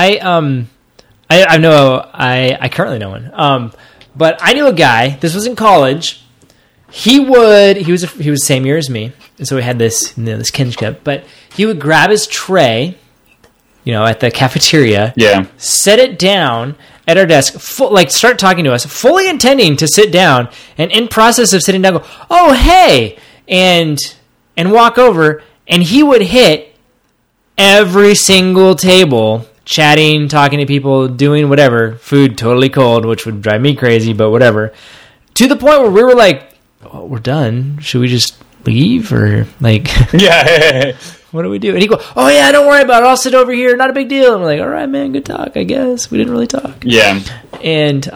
I currently know one. But I knew a guy. This was in college. He was the same year as me, and so we had this kinship. But he would grab his tray, at the cafeteria. Yeah. Set it down at our desk, start talking to us, fully intending to sit down, and in process of sitting down, go, "Oh, hey," and walk over, and he would hit every single table, chatting, talking to people, doing whatever, food totally cold, which would drive me crazy, but whatever, to the point where we were like, oh, we're done. Should we just leave? Or yeah. What do we do? And he go, oh yeah, don't worry about it. I'll sit over here. Not a big deal. And we're like, all right, man, good talk, I guess. We didn't really talk. Yeah. And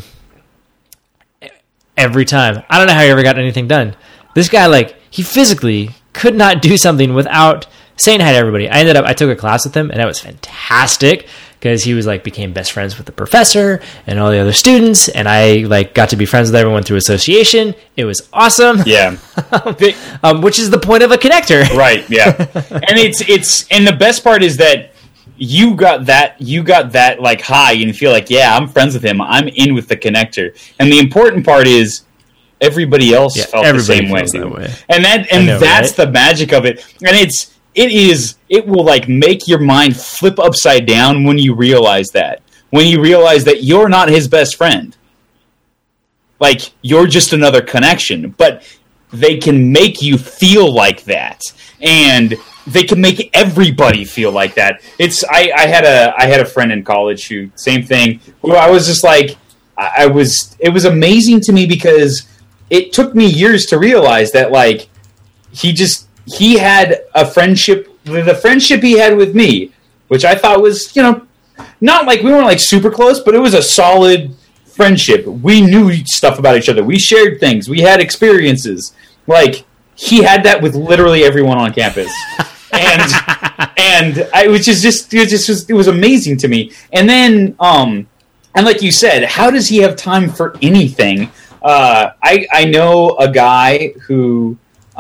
every time, I don't know how he ever got anything done. This guy, he physically could not do something without saying hi to everybody. I took a class with him, and that was fantastic because he was became best friends with the professor and all the other students, and I got to be friends with everyone through association. It was awesome. Yeah. Which is the point of a connector. Right, yeah. And and the best part is that you got that high and you feel like, yeah, I'm friends with him. I'm in with the connector. And the important part is everybody else felt the same way. And that's the magic of it. And it will make your mind flip upside down when you realize that. When you realize that you're not his best friend. You're just another connection. But they can make you feel like that. And they can make everybody feel like that. I had a friend in college who, same thing, who I was just it was amazing to me because it took me years to realize that he had a friendship, the friendship he had with me, which I thought was, not we weren't super close, but it was a solid friendship. We knew stuff about each other. We shared things. We had experiences. He had that with literally everyone on campus. It was amazing to me. And then, and like you said, how does he have time for anything? I know a guy who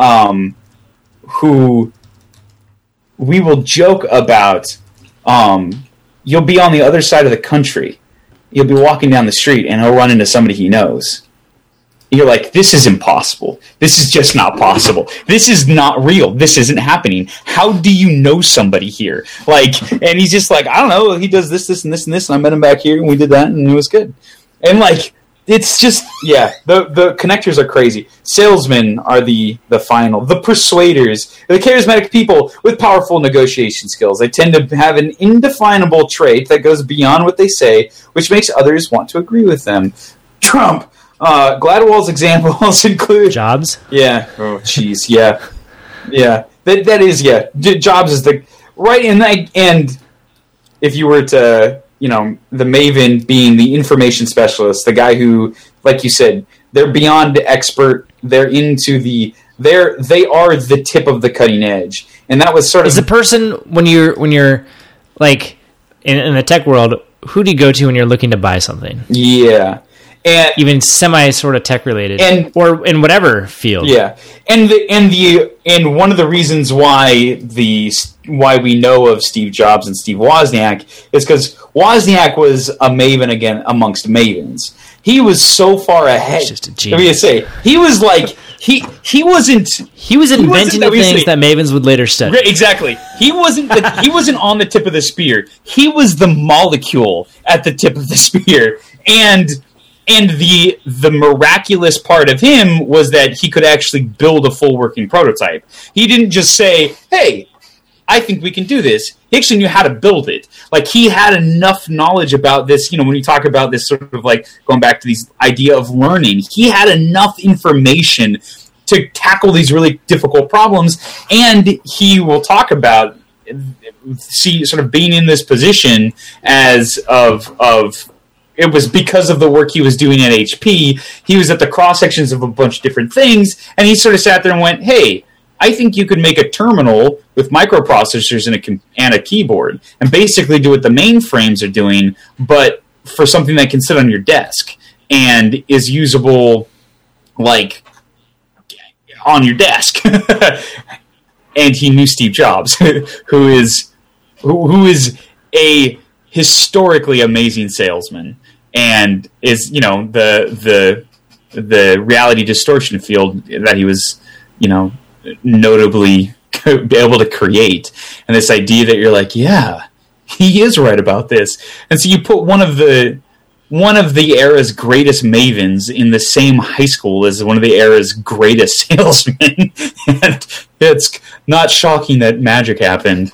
we will joke about. You'll be on the other side of the country. You'll be walking down the street, and he'll run into somebody he knows. You're like, this is impossible. This is just not possible. This is not real. This isn't happening. How do you know somebody here? And he's just I don't know. He does this, this, and this, and this, and I met him back here, and we did that, and it was good. And it's just, yeah, the connectors are crazy. Salesmen are the final. The persuaders, the charismatic people with powerful negotiation skills. They tend to have an indefinable trait that goes beyond what they say, which makes others want to agree with them. Trump. Gladwell's examples include... Jobs? Yeah. Oh, jeez, yeah. Yeah. That is, yeah. Jobs is the... Right, and if you were to... the maven being the information specialist, the guy who, like you said, they're beyond expert. They're into they are the tip of the cutting edge, and that was sort of. Is the person when you're in the tech world, who do you go to when you're looking to buy something? Yeah, and even semi sort of tech related, or in whatever field. Yeah, and one of the reasons why we know of Steve Jobs and Steve Wozniak is because Wozniak was a maven again amongst mavens. He was so far ahead. Just a genius. Let me say, he was like he wasn't. He was inventing the things that mavens would later study. Exactly. He wasn't. He wasn't on the tip of the spear. He was the molecule at the tip of the spear, and the miraculous part of him was that he could actually build a full working prototype. He didn't just say, "Hey, I think we can do this." He actually knew how to build it. Like, he had enough knowledge about this, when you talk about this sort of like going back to these idea of learning, he had enough information to tackle these really difficult problems. And he will talk about sort of being in this position it was because of the work he was doing at HP. He was at the cross sections of a bunch of different things, and he sort of sat there and went, "Hey, I think you could make a terminal with microprocessors and a keyboard and basically do what the mainframes are doing, but for something that can sit on your desk and is usable, like, on your desk." And he knew Steve Jobs, who is a historically amazing salesman and is, the reality distortion field that he was, notably be able to create. And this idea that you're like, yeah, he is right about this. And so you put one of the era's greatest mavens in the same high school as one of the era's greatest salesmen. And it's not shocking that magic happened.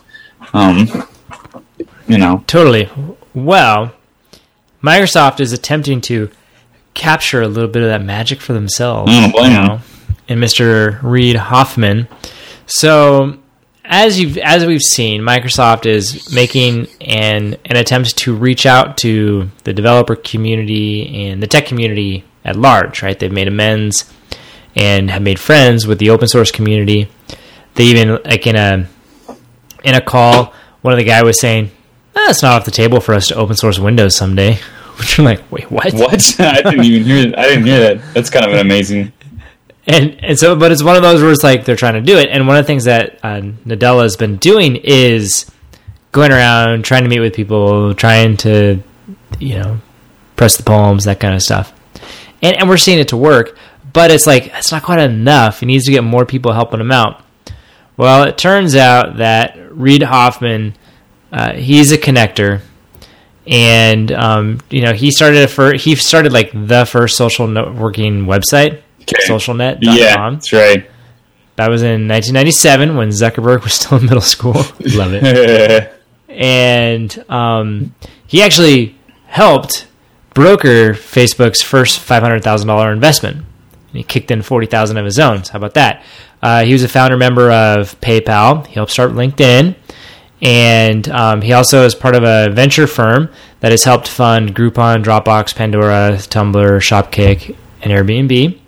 Totally. Well, Microsoft is attempting to capture a little bit of that magic for themselves. And Mr. Reid Hoffman. So, as we've seen, Microsoft is making an attempt to reach out to the developer community and the tech community at large, right? They've made amends and have made friends with the open source community. They even, like in a call, one of the guys was saying, "It's not off the table for us to open source Windows someday." Which I'm like, wait, what? What? I didn't hear that. That's kind of an amazing. And so, but it's one of those where it's like they're trying to do it. And one of the things that Nadella has been doing is going around trying to meet with people, trying to, press the palms, that kind of stuff. And we're seeing it to work, but it's like, it's not quite enough. He needs to get more people helping him out. Well, it turns out that Reid Hoffman, he's a connector. And, he started like the first social networking website. Socialnet.com. Yeah, that's right. That was in 1997 when Zuckerberg was still in middle school. Love it. And he actually helped broker Facebook's first $500,000 investment. And he kicked in $40,000 of his own. So how about that? He was a founder member of PayPal. He helped start LinkedIn. And he also is part of a venture firm that has helped fund Groupon, Dropbox, Pandora, Tumblr, Shopkick, and Airbnb.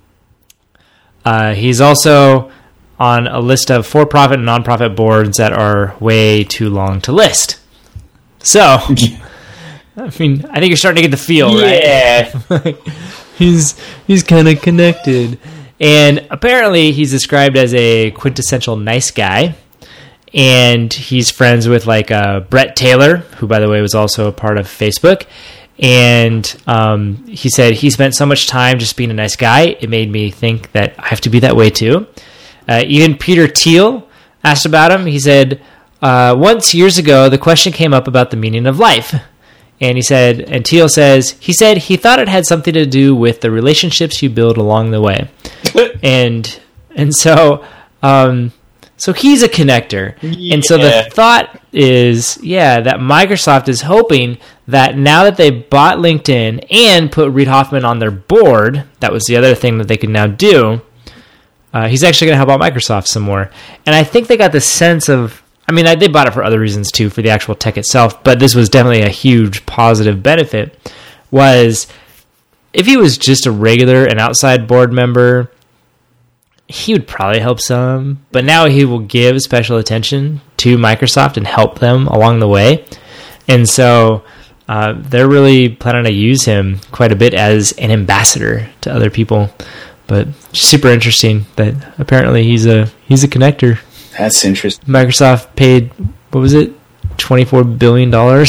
He's also on a list of for-profit and non-profit boards that are way too long to list. So, I think you're starting to get the feel, right? Yeah. he's kind of connected. And apparently he's described as a quintessential nice guy. And he's friends with Brett Taylor, who, by the way, was also a part of Facebook. And he said he spent so much time just being a nice guy, it made me think that I have to be that way too. Even Peter Thiel asked about him. He said, once years ago, the question came up about the meaning of life. And Thiel says, he thought it had something to do with the relationships you build along the way. and so he's a connector. Yeah. And so the thought is, that Microsoft is hoping that now that they bought LinkedIn and put Reid Hoffman on their board, that was the other thing that they can now do, he's actually going to help out Microsoft some more. And I think they got the sense of, they bought it for other reasons too, for the actual tech itself, but this was definitely a huge positive benefit, was if he was just a regular, an outside board member, he would probably help some, but now he will give special attention to Microsoft and help them along the way. And so they're really planning to use him quite a bit as an ambassador to other people. But super interesting that apparently he's a connector. That's interesting. Microsoft paid, what was it, $24 billion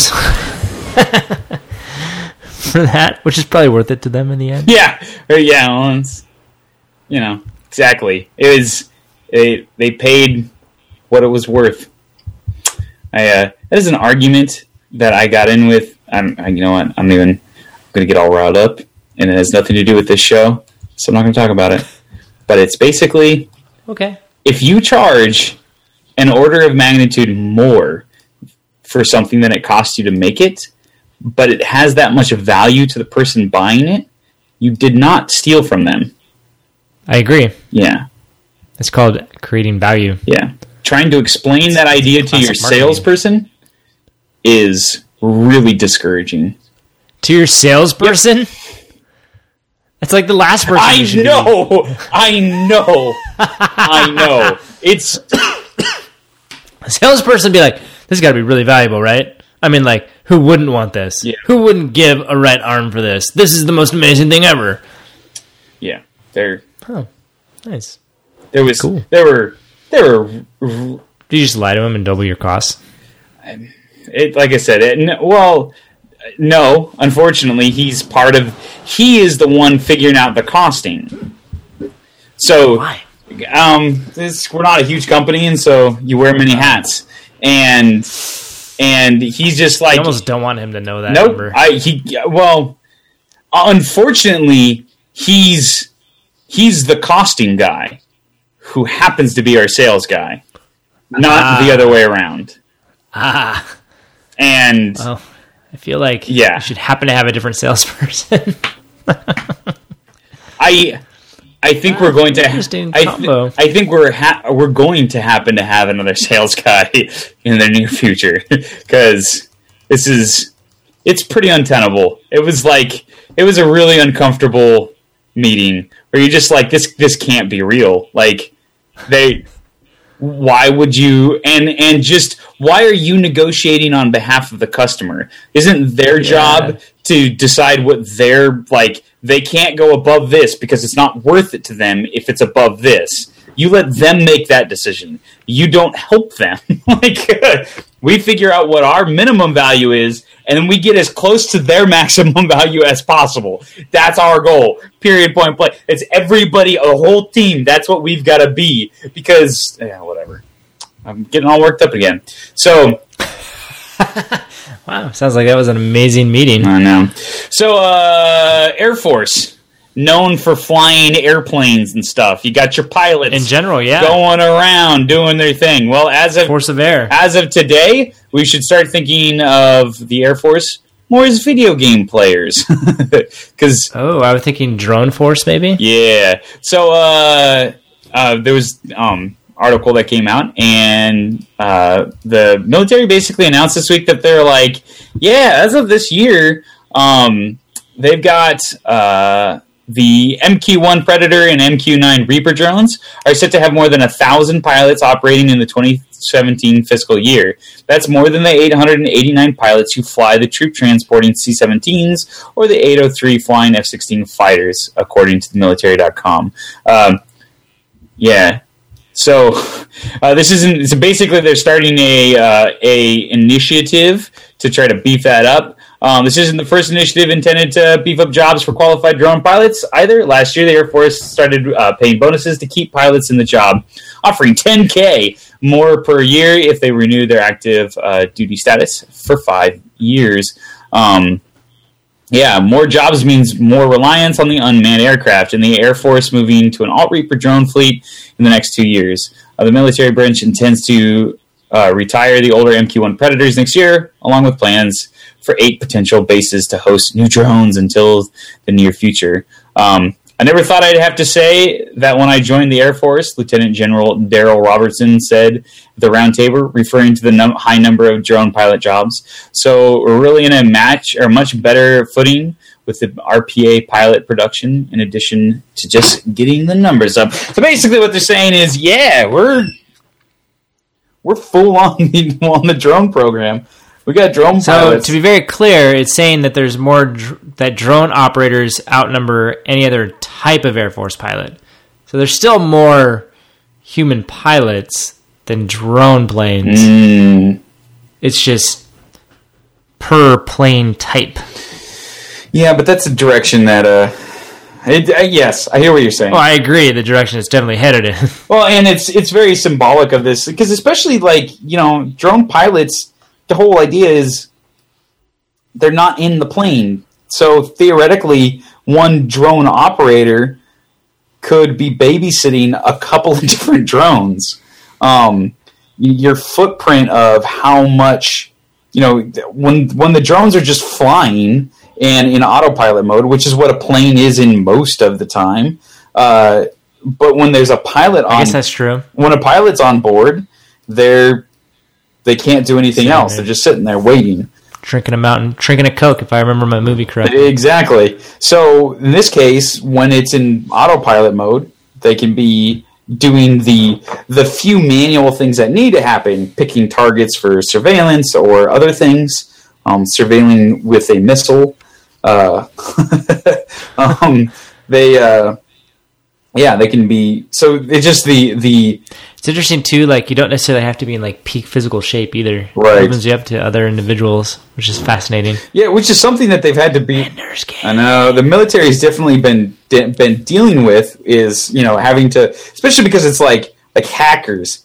for that, which is probably worth it to them in the end. Yeah. Well, it's, exactly. It was, they paid what it was worth. That is an argument that I got in with. I'm going to get all riled up, and it has nothing to do with this show, so I'm not going to talk about it. But it's basically, okay, if you charge an order of magnitude more for something than it costs you to make it, but it has that much value to the person buying it, you did not steal from them. I agree. Yeah. It's called creating value. Yeah. Trying to explain that idea to your salesperson is really discouraging. To your salesperson? Yep. It's like the last person. I know. It's a salesperson be like, this has got to be really valuable, right? I mean, like, who wouldn't want this? Yeah. Who wouldn't give a right arm for this? This is the most amazing thing ever. Yeah. Oh, nice. Cool. Did you just lie to him and double your costs? Like I said, no. Unfortunately, he is the one figuring out the costing. So, why? We're not a huge company, and so you wear many hats. And he's just like, I almost don't want him to know that nope, number. Unfortunately, he's the costing guy who happens to be our sales guy, not the other way around. And well, I feel like you should happen to have a different salesperson. I think we're going to. Interesting combo. I think we're going to happen to have another sales guy in the near future, because it's pretty untenable. It was a really uncomfortable meeting where you're just like, this can't be real. Like, why would you, and just why are you negotiating on behalf of the customer? Isn't their job to decide what they can't go above this because it's not worth it to them if it's above this. You let them make that decision. You don't help them. We figure out what our minimum value is, and then we get as close to their maximum value as possible. That's our goal. Period, point blank. It's everybody, a whole team. That's what we've got to be. Because, whatever. I'm getting all worked up again. So... Wow, sounds like that was an amazing meeting. I know. So, Air Force, known for flying airplanes and stuff. You got your pilots in general, going around doing their thing. Well, as of Force of Air, as of today, we should start thinking of the Air Force more as video game players. Because I was thinking Drone Force, maybe. Yeah. So, there was article that came out, and the military basically announced this week that they're like, as of this year, they've got the MQ-1 Predator and MQ-9 Reaper drones are set to have more than 1,000 pilots operating in the 2017 fiscal year. That's more than the 889 pilots who fly the troop-transporting C-17s or the 803 flying F-16 fighters, according to military.com. So this isn't. So basically, they're starting a initiative to try to beef that up. This isn't the first initiative intended to beef up jobs for qualified drone pilots either. Last year, the Air Force started paying bonuses to keep pilots in the job, offering $10,000 more per year if they renew their active duty status for 5 years. More jobs means more reliance on the unmanned aircraft, and the Air Force moving to an Alt-Reaper drone fleet in the next 2 years. The military branch intends to retire the older MQ-1 Predators next year, along with plans for 8 potential bases to host new drones until the near future. I never thought I'd have to say that when I joined the Air Force, Lieutenant General Daryl Robertson said at the roundtable, referring to the high number of drone pilot jobs. So we're really in a much better footing with the RPA pilot production, in addition to just getting the numbers up. So basically what they're saying is, we're full on the drone program. We got drone pilots. So, to be very clear, it's saying that there's more that drone operators outnumber any other type of Air Force pilot. So there's still more human pilots than drone planes. It's just per plane type. Yeah, but that's a direction that... yes, I hear what you're saying. Oh, I agree. The direction it's definitely headed in. Well, and it's very symbolic of this, because especially, drone pilots, the whole idea is they're not in the plane. So, theoretically, one drone operator could be babysitting a couple of different drones. Your footprint of how much, when the drones are just flying and in autopilot mode, which is what a plane is in most of the time. But when there's a pilot I guess that's true. When a pilot's on board, they can't do anything else. They're just sitting there waiting. Drinking a Coke, if I remember my movie correctly. Exactly. So in this case, when it's in autopilot mode, they can be doing the few manual things that need to happen, picking targets for surveillance or other things, surveilling with a missile. They can be. So it's just the. It's interesting too. You don't necessarily have to be in peak physical shape either. Right. It opens you up to other individuals, which is fascinating. Yeah, which is something that they've had to be. I know the military has definitely been dealing with is having to, especially because it's like hackers.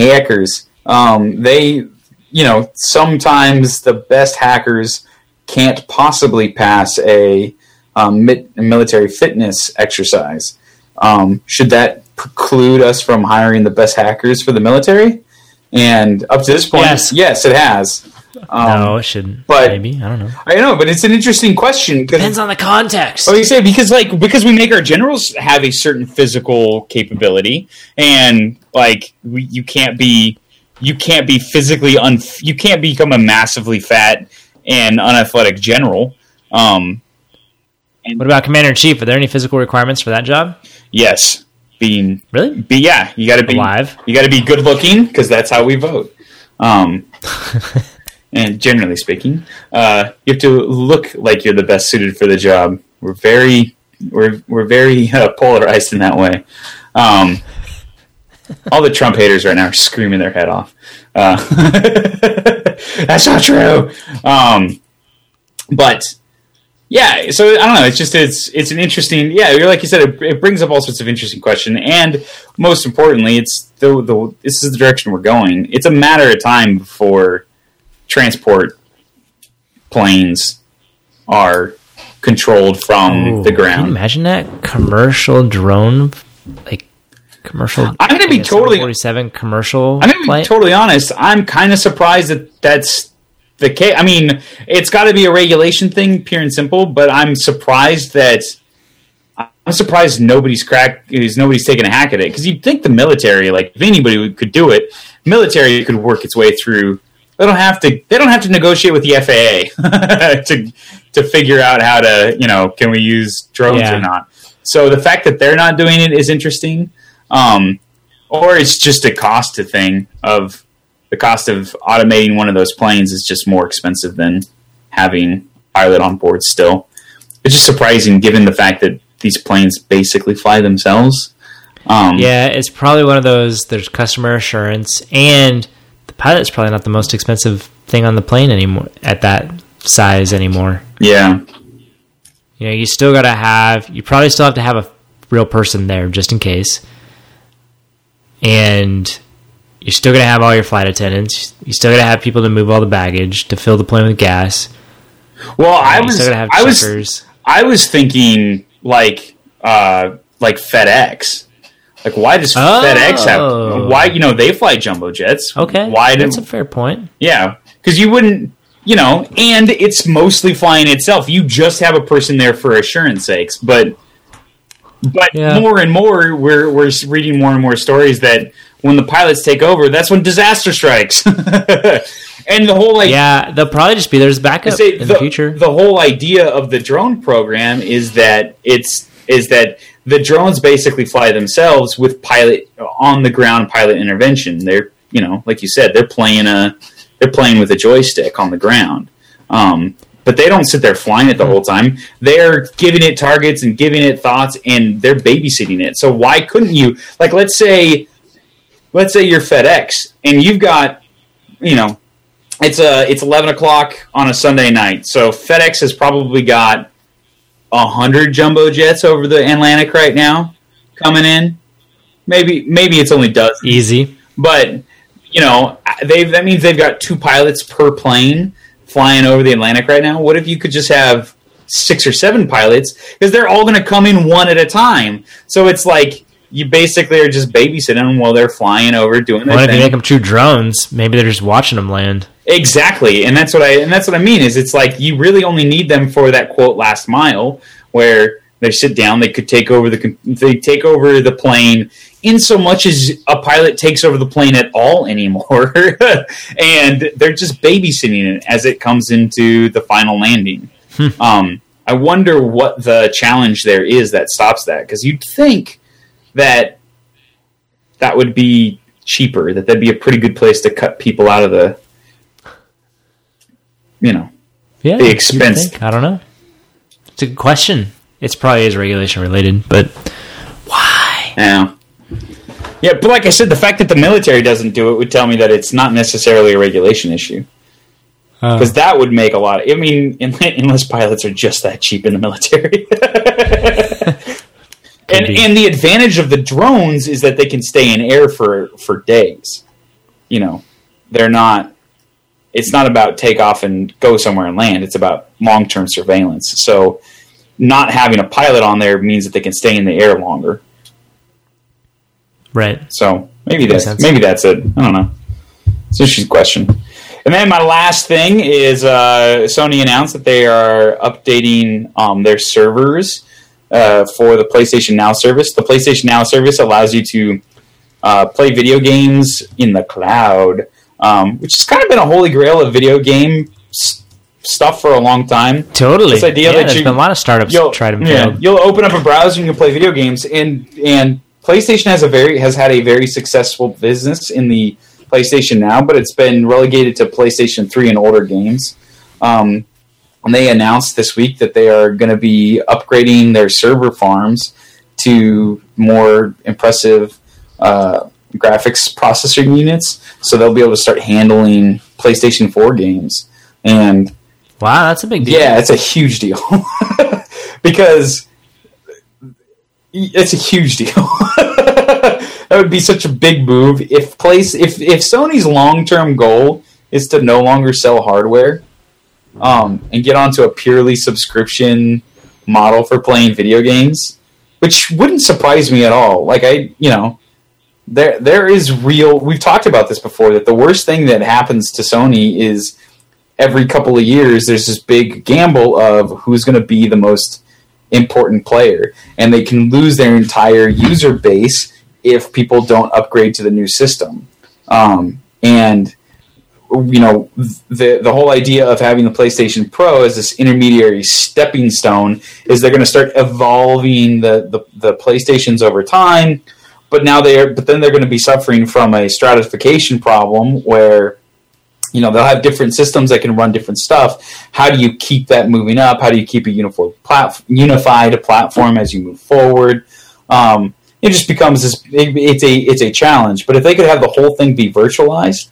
They sometimes the best hackers can't possibly pass a military fitness exercise. Should that preclude us from hiring the best hackers for the military? And up to this point, yes it has. No, it shouldn't. But maybe, I don't know. I know, but it's an interesting question. Depends on the context. Well, you say because we make our generals have a certain physical capability, and you can't be physically you can't become a massively fat and unathletic general. What about Commander-in-Chief? Are there any physical requirements for that job? Yes. Really? You got to be alive. You got to be good looking because that's how we vote. And generally speaking, you have to look like you're the best suited for the job. We're very polarized in that way. All the Trump haters right now are screaming their head off. That's not true. But yeah, so I don't know. It's an interesting. Yeah, like you said, it brings up all sorts of interesting questions, and most importantly, it's this is the direction we're going. It's a matter of time before transport planes are controlled from the ground. Can you imagine that commercial drone, commercial? I'm going to be totally 747 commercial. I'm going to be totally honest. I'm kind of surprised that that's the case. I mean, it's got to be a regulation thing, pure and simple. But I'm surprised nobody's taking a hack at it, because you'd think the military, if anybody could do it, military could work its way through. They don't have to negotiate with the FAA to figure out how to, can we use drones or not. So the fact that they're not doing it is interesting. Or it's just a cost thing of the cost of automating one of those planes is just more expensive than having a pilot on board still. It's just surprising given the fact that these planes basically fly themselves. It's probably one of those, there's customer assurance, and the pilot's probably not the most expensive thing on the plane anymore at that size anymore. Yeah. You probably still have to have a real person there just in case. And you're still going to have all your flight attendants. You're still going to have people to move all the baggage, to fill the plane with gas. Well, I was thinking like FedEx. Why does FedEx have? Why they fly jumbo jets? Okay, that's a fair point. Yeah, because you wouldn't, and it's mostly flying itself. You just have a person there for assurance sakes, but more and more, we're reading more and more stories that when the pilots take over, that's when disaster strikes. And the whole they'll probably just be there as backup in the future. The whole idea of the drone program is that the drones basically fly themselves with pilot on the ground pilot intervention. They're like you said, they're playing a they're playing with a joystick on the ground. But they don't sit there flying it the whole time. They're giving it targets and giving it thoughts, and they're babysitting it. So why couldn't you, like, let's say you're FedEx and you've got, it's 11 o'clock on a Sunday night. So FedEx has probably got 100 jumbo jets over the Atlantic right now coming in. Maybe it's only dozens. Easy. But, that means they've got 2 pilots per plane flying over the Atlantic right now. What if you could just have 6 or 7 pilots? Because they're all going to come in one at a time. So it's like you basically are just babysitting them while they're flying over doing their thing. What if you make them true drones? Maybe they're just watching them land. Exactly, and that's what I mean. Is it's like you really only need them for that quote last mile where they sit down. They could take over the plane. In so much as a pilot takes over the plane at all anymore, and they're just babysitting it as it comes into the final landing. I wonder what the challenge there is that stops that, because you'd think that would be cheaper, that'd be a pretty good place to cut people out of the, the expense. I don't know. It's a good question. It's probably is regulation related, but why? Yeah, but like I said, the fact that the military doesn't do it would tell me that it's not necessarily a regulation issue. Because that would make a lot of... unless pilots are just that cheap in the military. and the advantage of the drones is that they can stay in air for days. They're not... It's not about take off and go somewhere and land. It's about long-term surveillance. So not having a pilot on there means that they can stay in the air longer. Right. So maybe that's it. I don't know. It's an interesting question. And then my last thing is Sony announced that they are updating their servers for the PlayStation Now service. The PlayStation Now service allows you to play video games in the cloud, which has kind of been a holy grail of video game stuff for a long time. Totally. This idea that there's been a lot of startups tried to fail. You'll open up a browser and you can play video games, and PlayStation has had a very successful business in the PlayStation Now, but it's been relegated to PlayStation 3 and older games. And they announced this week that they are going to be upgrading their server farms to more impressive graphics processor units, so they'll be able to start handling PlayStation 4 games. And wow, that's a big deal. Yeah, it's a huge deal. Because it's a huge deal. That would be such a big move if Sony's long-term goal is to no longer sell hardware and get onto a purely subscription model for playing video games, which wouldn't surprise me at all. Like there is real. We've talked about this before, that the worst thing that happens to Sony is every couple of years there's this big gamble of who's going to be the most important player, and they can lose their entire user base if people don't upgrade to the new system. And the whole idea of having the PlayStation Pro as this intermediary stepping stone is they're going to start evolving the PlayStations over time, but then they're going to be suffering from a stratification problem where they'll have different systems that can run different stuff. How do you keep that moving up? How do you keep a unified platform as you move forward? It just becomes this. It's a challenge. But if they could have the whole thing be virtualized,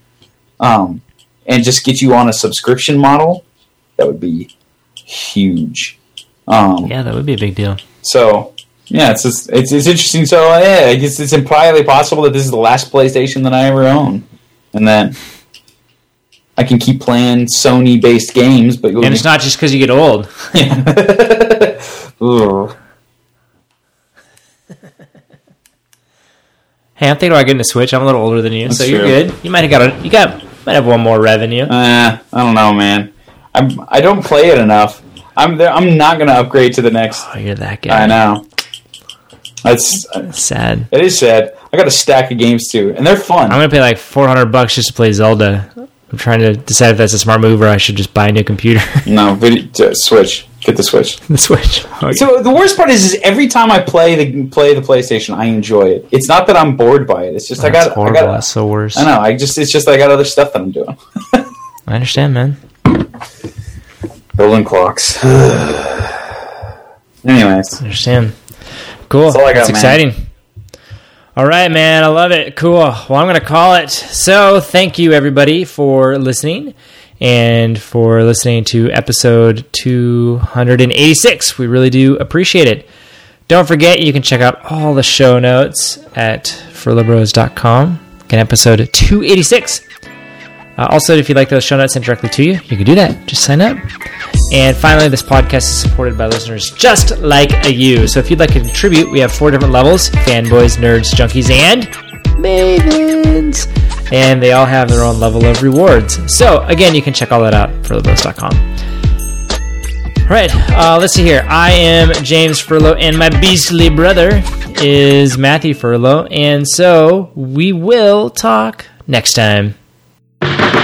and just get you on a subscription model, that would be huge. Yeah, that would be a big deal. So yeah, it's interesting. So yeah, I guess it's entirely possible that this is the last PlayStation that I ever own, and that I can keep playing Sony-based games. But and it's not just because you get old. Ooh. Hey, I'm thinking about getting a Switch. I'm a little older than you, That's so true. You're good. You might have one more revenue. I don't know, man. I don't play it enough. I'm not going to upgrade to the next. Oh, you're that guy. I know. That's sad. It is sad. I got a stack of games too, and they're fun. I'm gonna pay like $400 just to play Zelda. I'm trying to decide if that's a smart move or I should just buy a new computer. No, Switch. Get the Switch. The Switch. Okay. So the worst part is every time I play the PlayStation, I enjoy it. It's not that I'm bored by it. It's just That's horrible. That's so worse. I know. It's just I got other stuff that I'm doing. I understand, man. Building clocks. Anyways. I understand. Cool. That's all I got, That's exciting. All right, man. I love it. Cool. Well, I'm going to call it. So thank you, everybody, for listening and for listening to episode 286. We really do appreciate it. Don't forget, you can check out all the show notes at furlowbros.com. Again, episode 286. Also, if you'd like those show notes sent directly to you, you can do that. Just sign up. And finally, this podcast is supported by listeners just like you. So if you'd like to contribute, we have 4 different levels: fanboys, nerds, junkies, and mavens. And they all have their own level of rewards. So again, you can check all that out at furlowbros.com. All right, let's see here. I am James Furlow, and my beastly brother is Matthew Furlow. And so we will talk next time.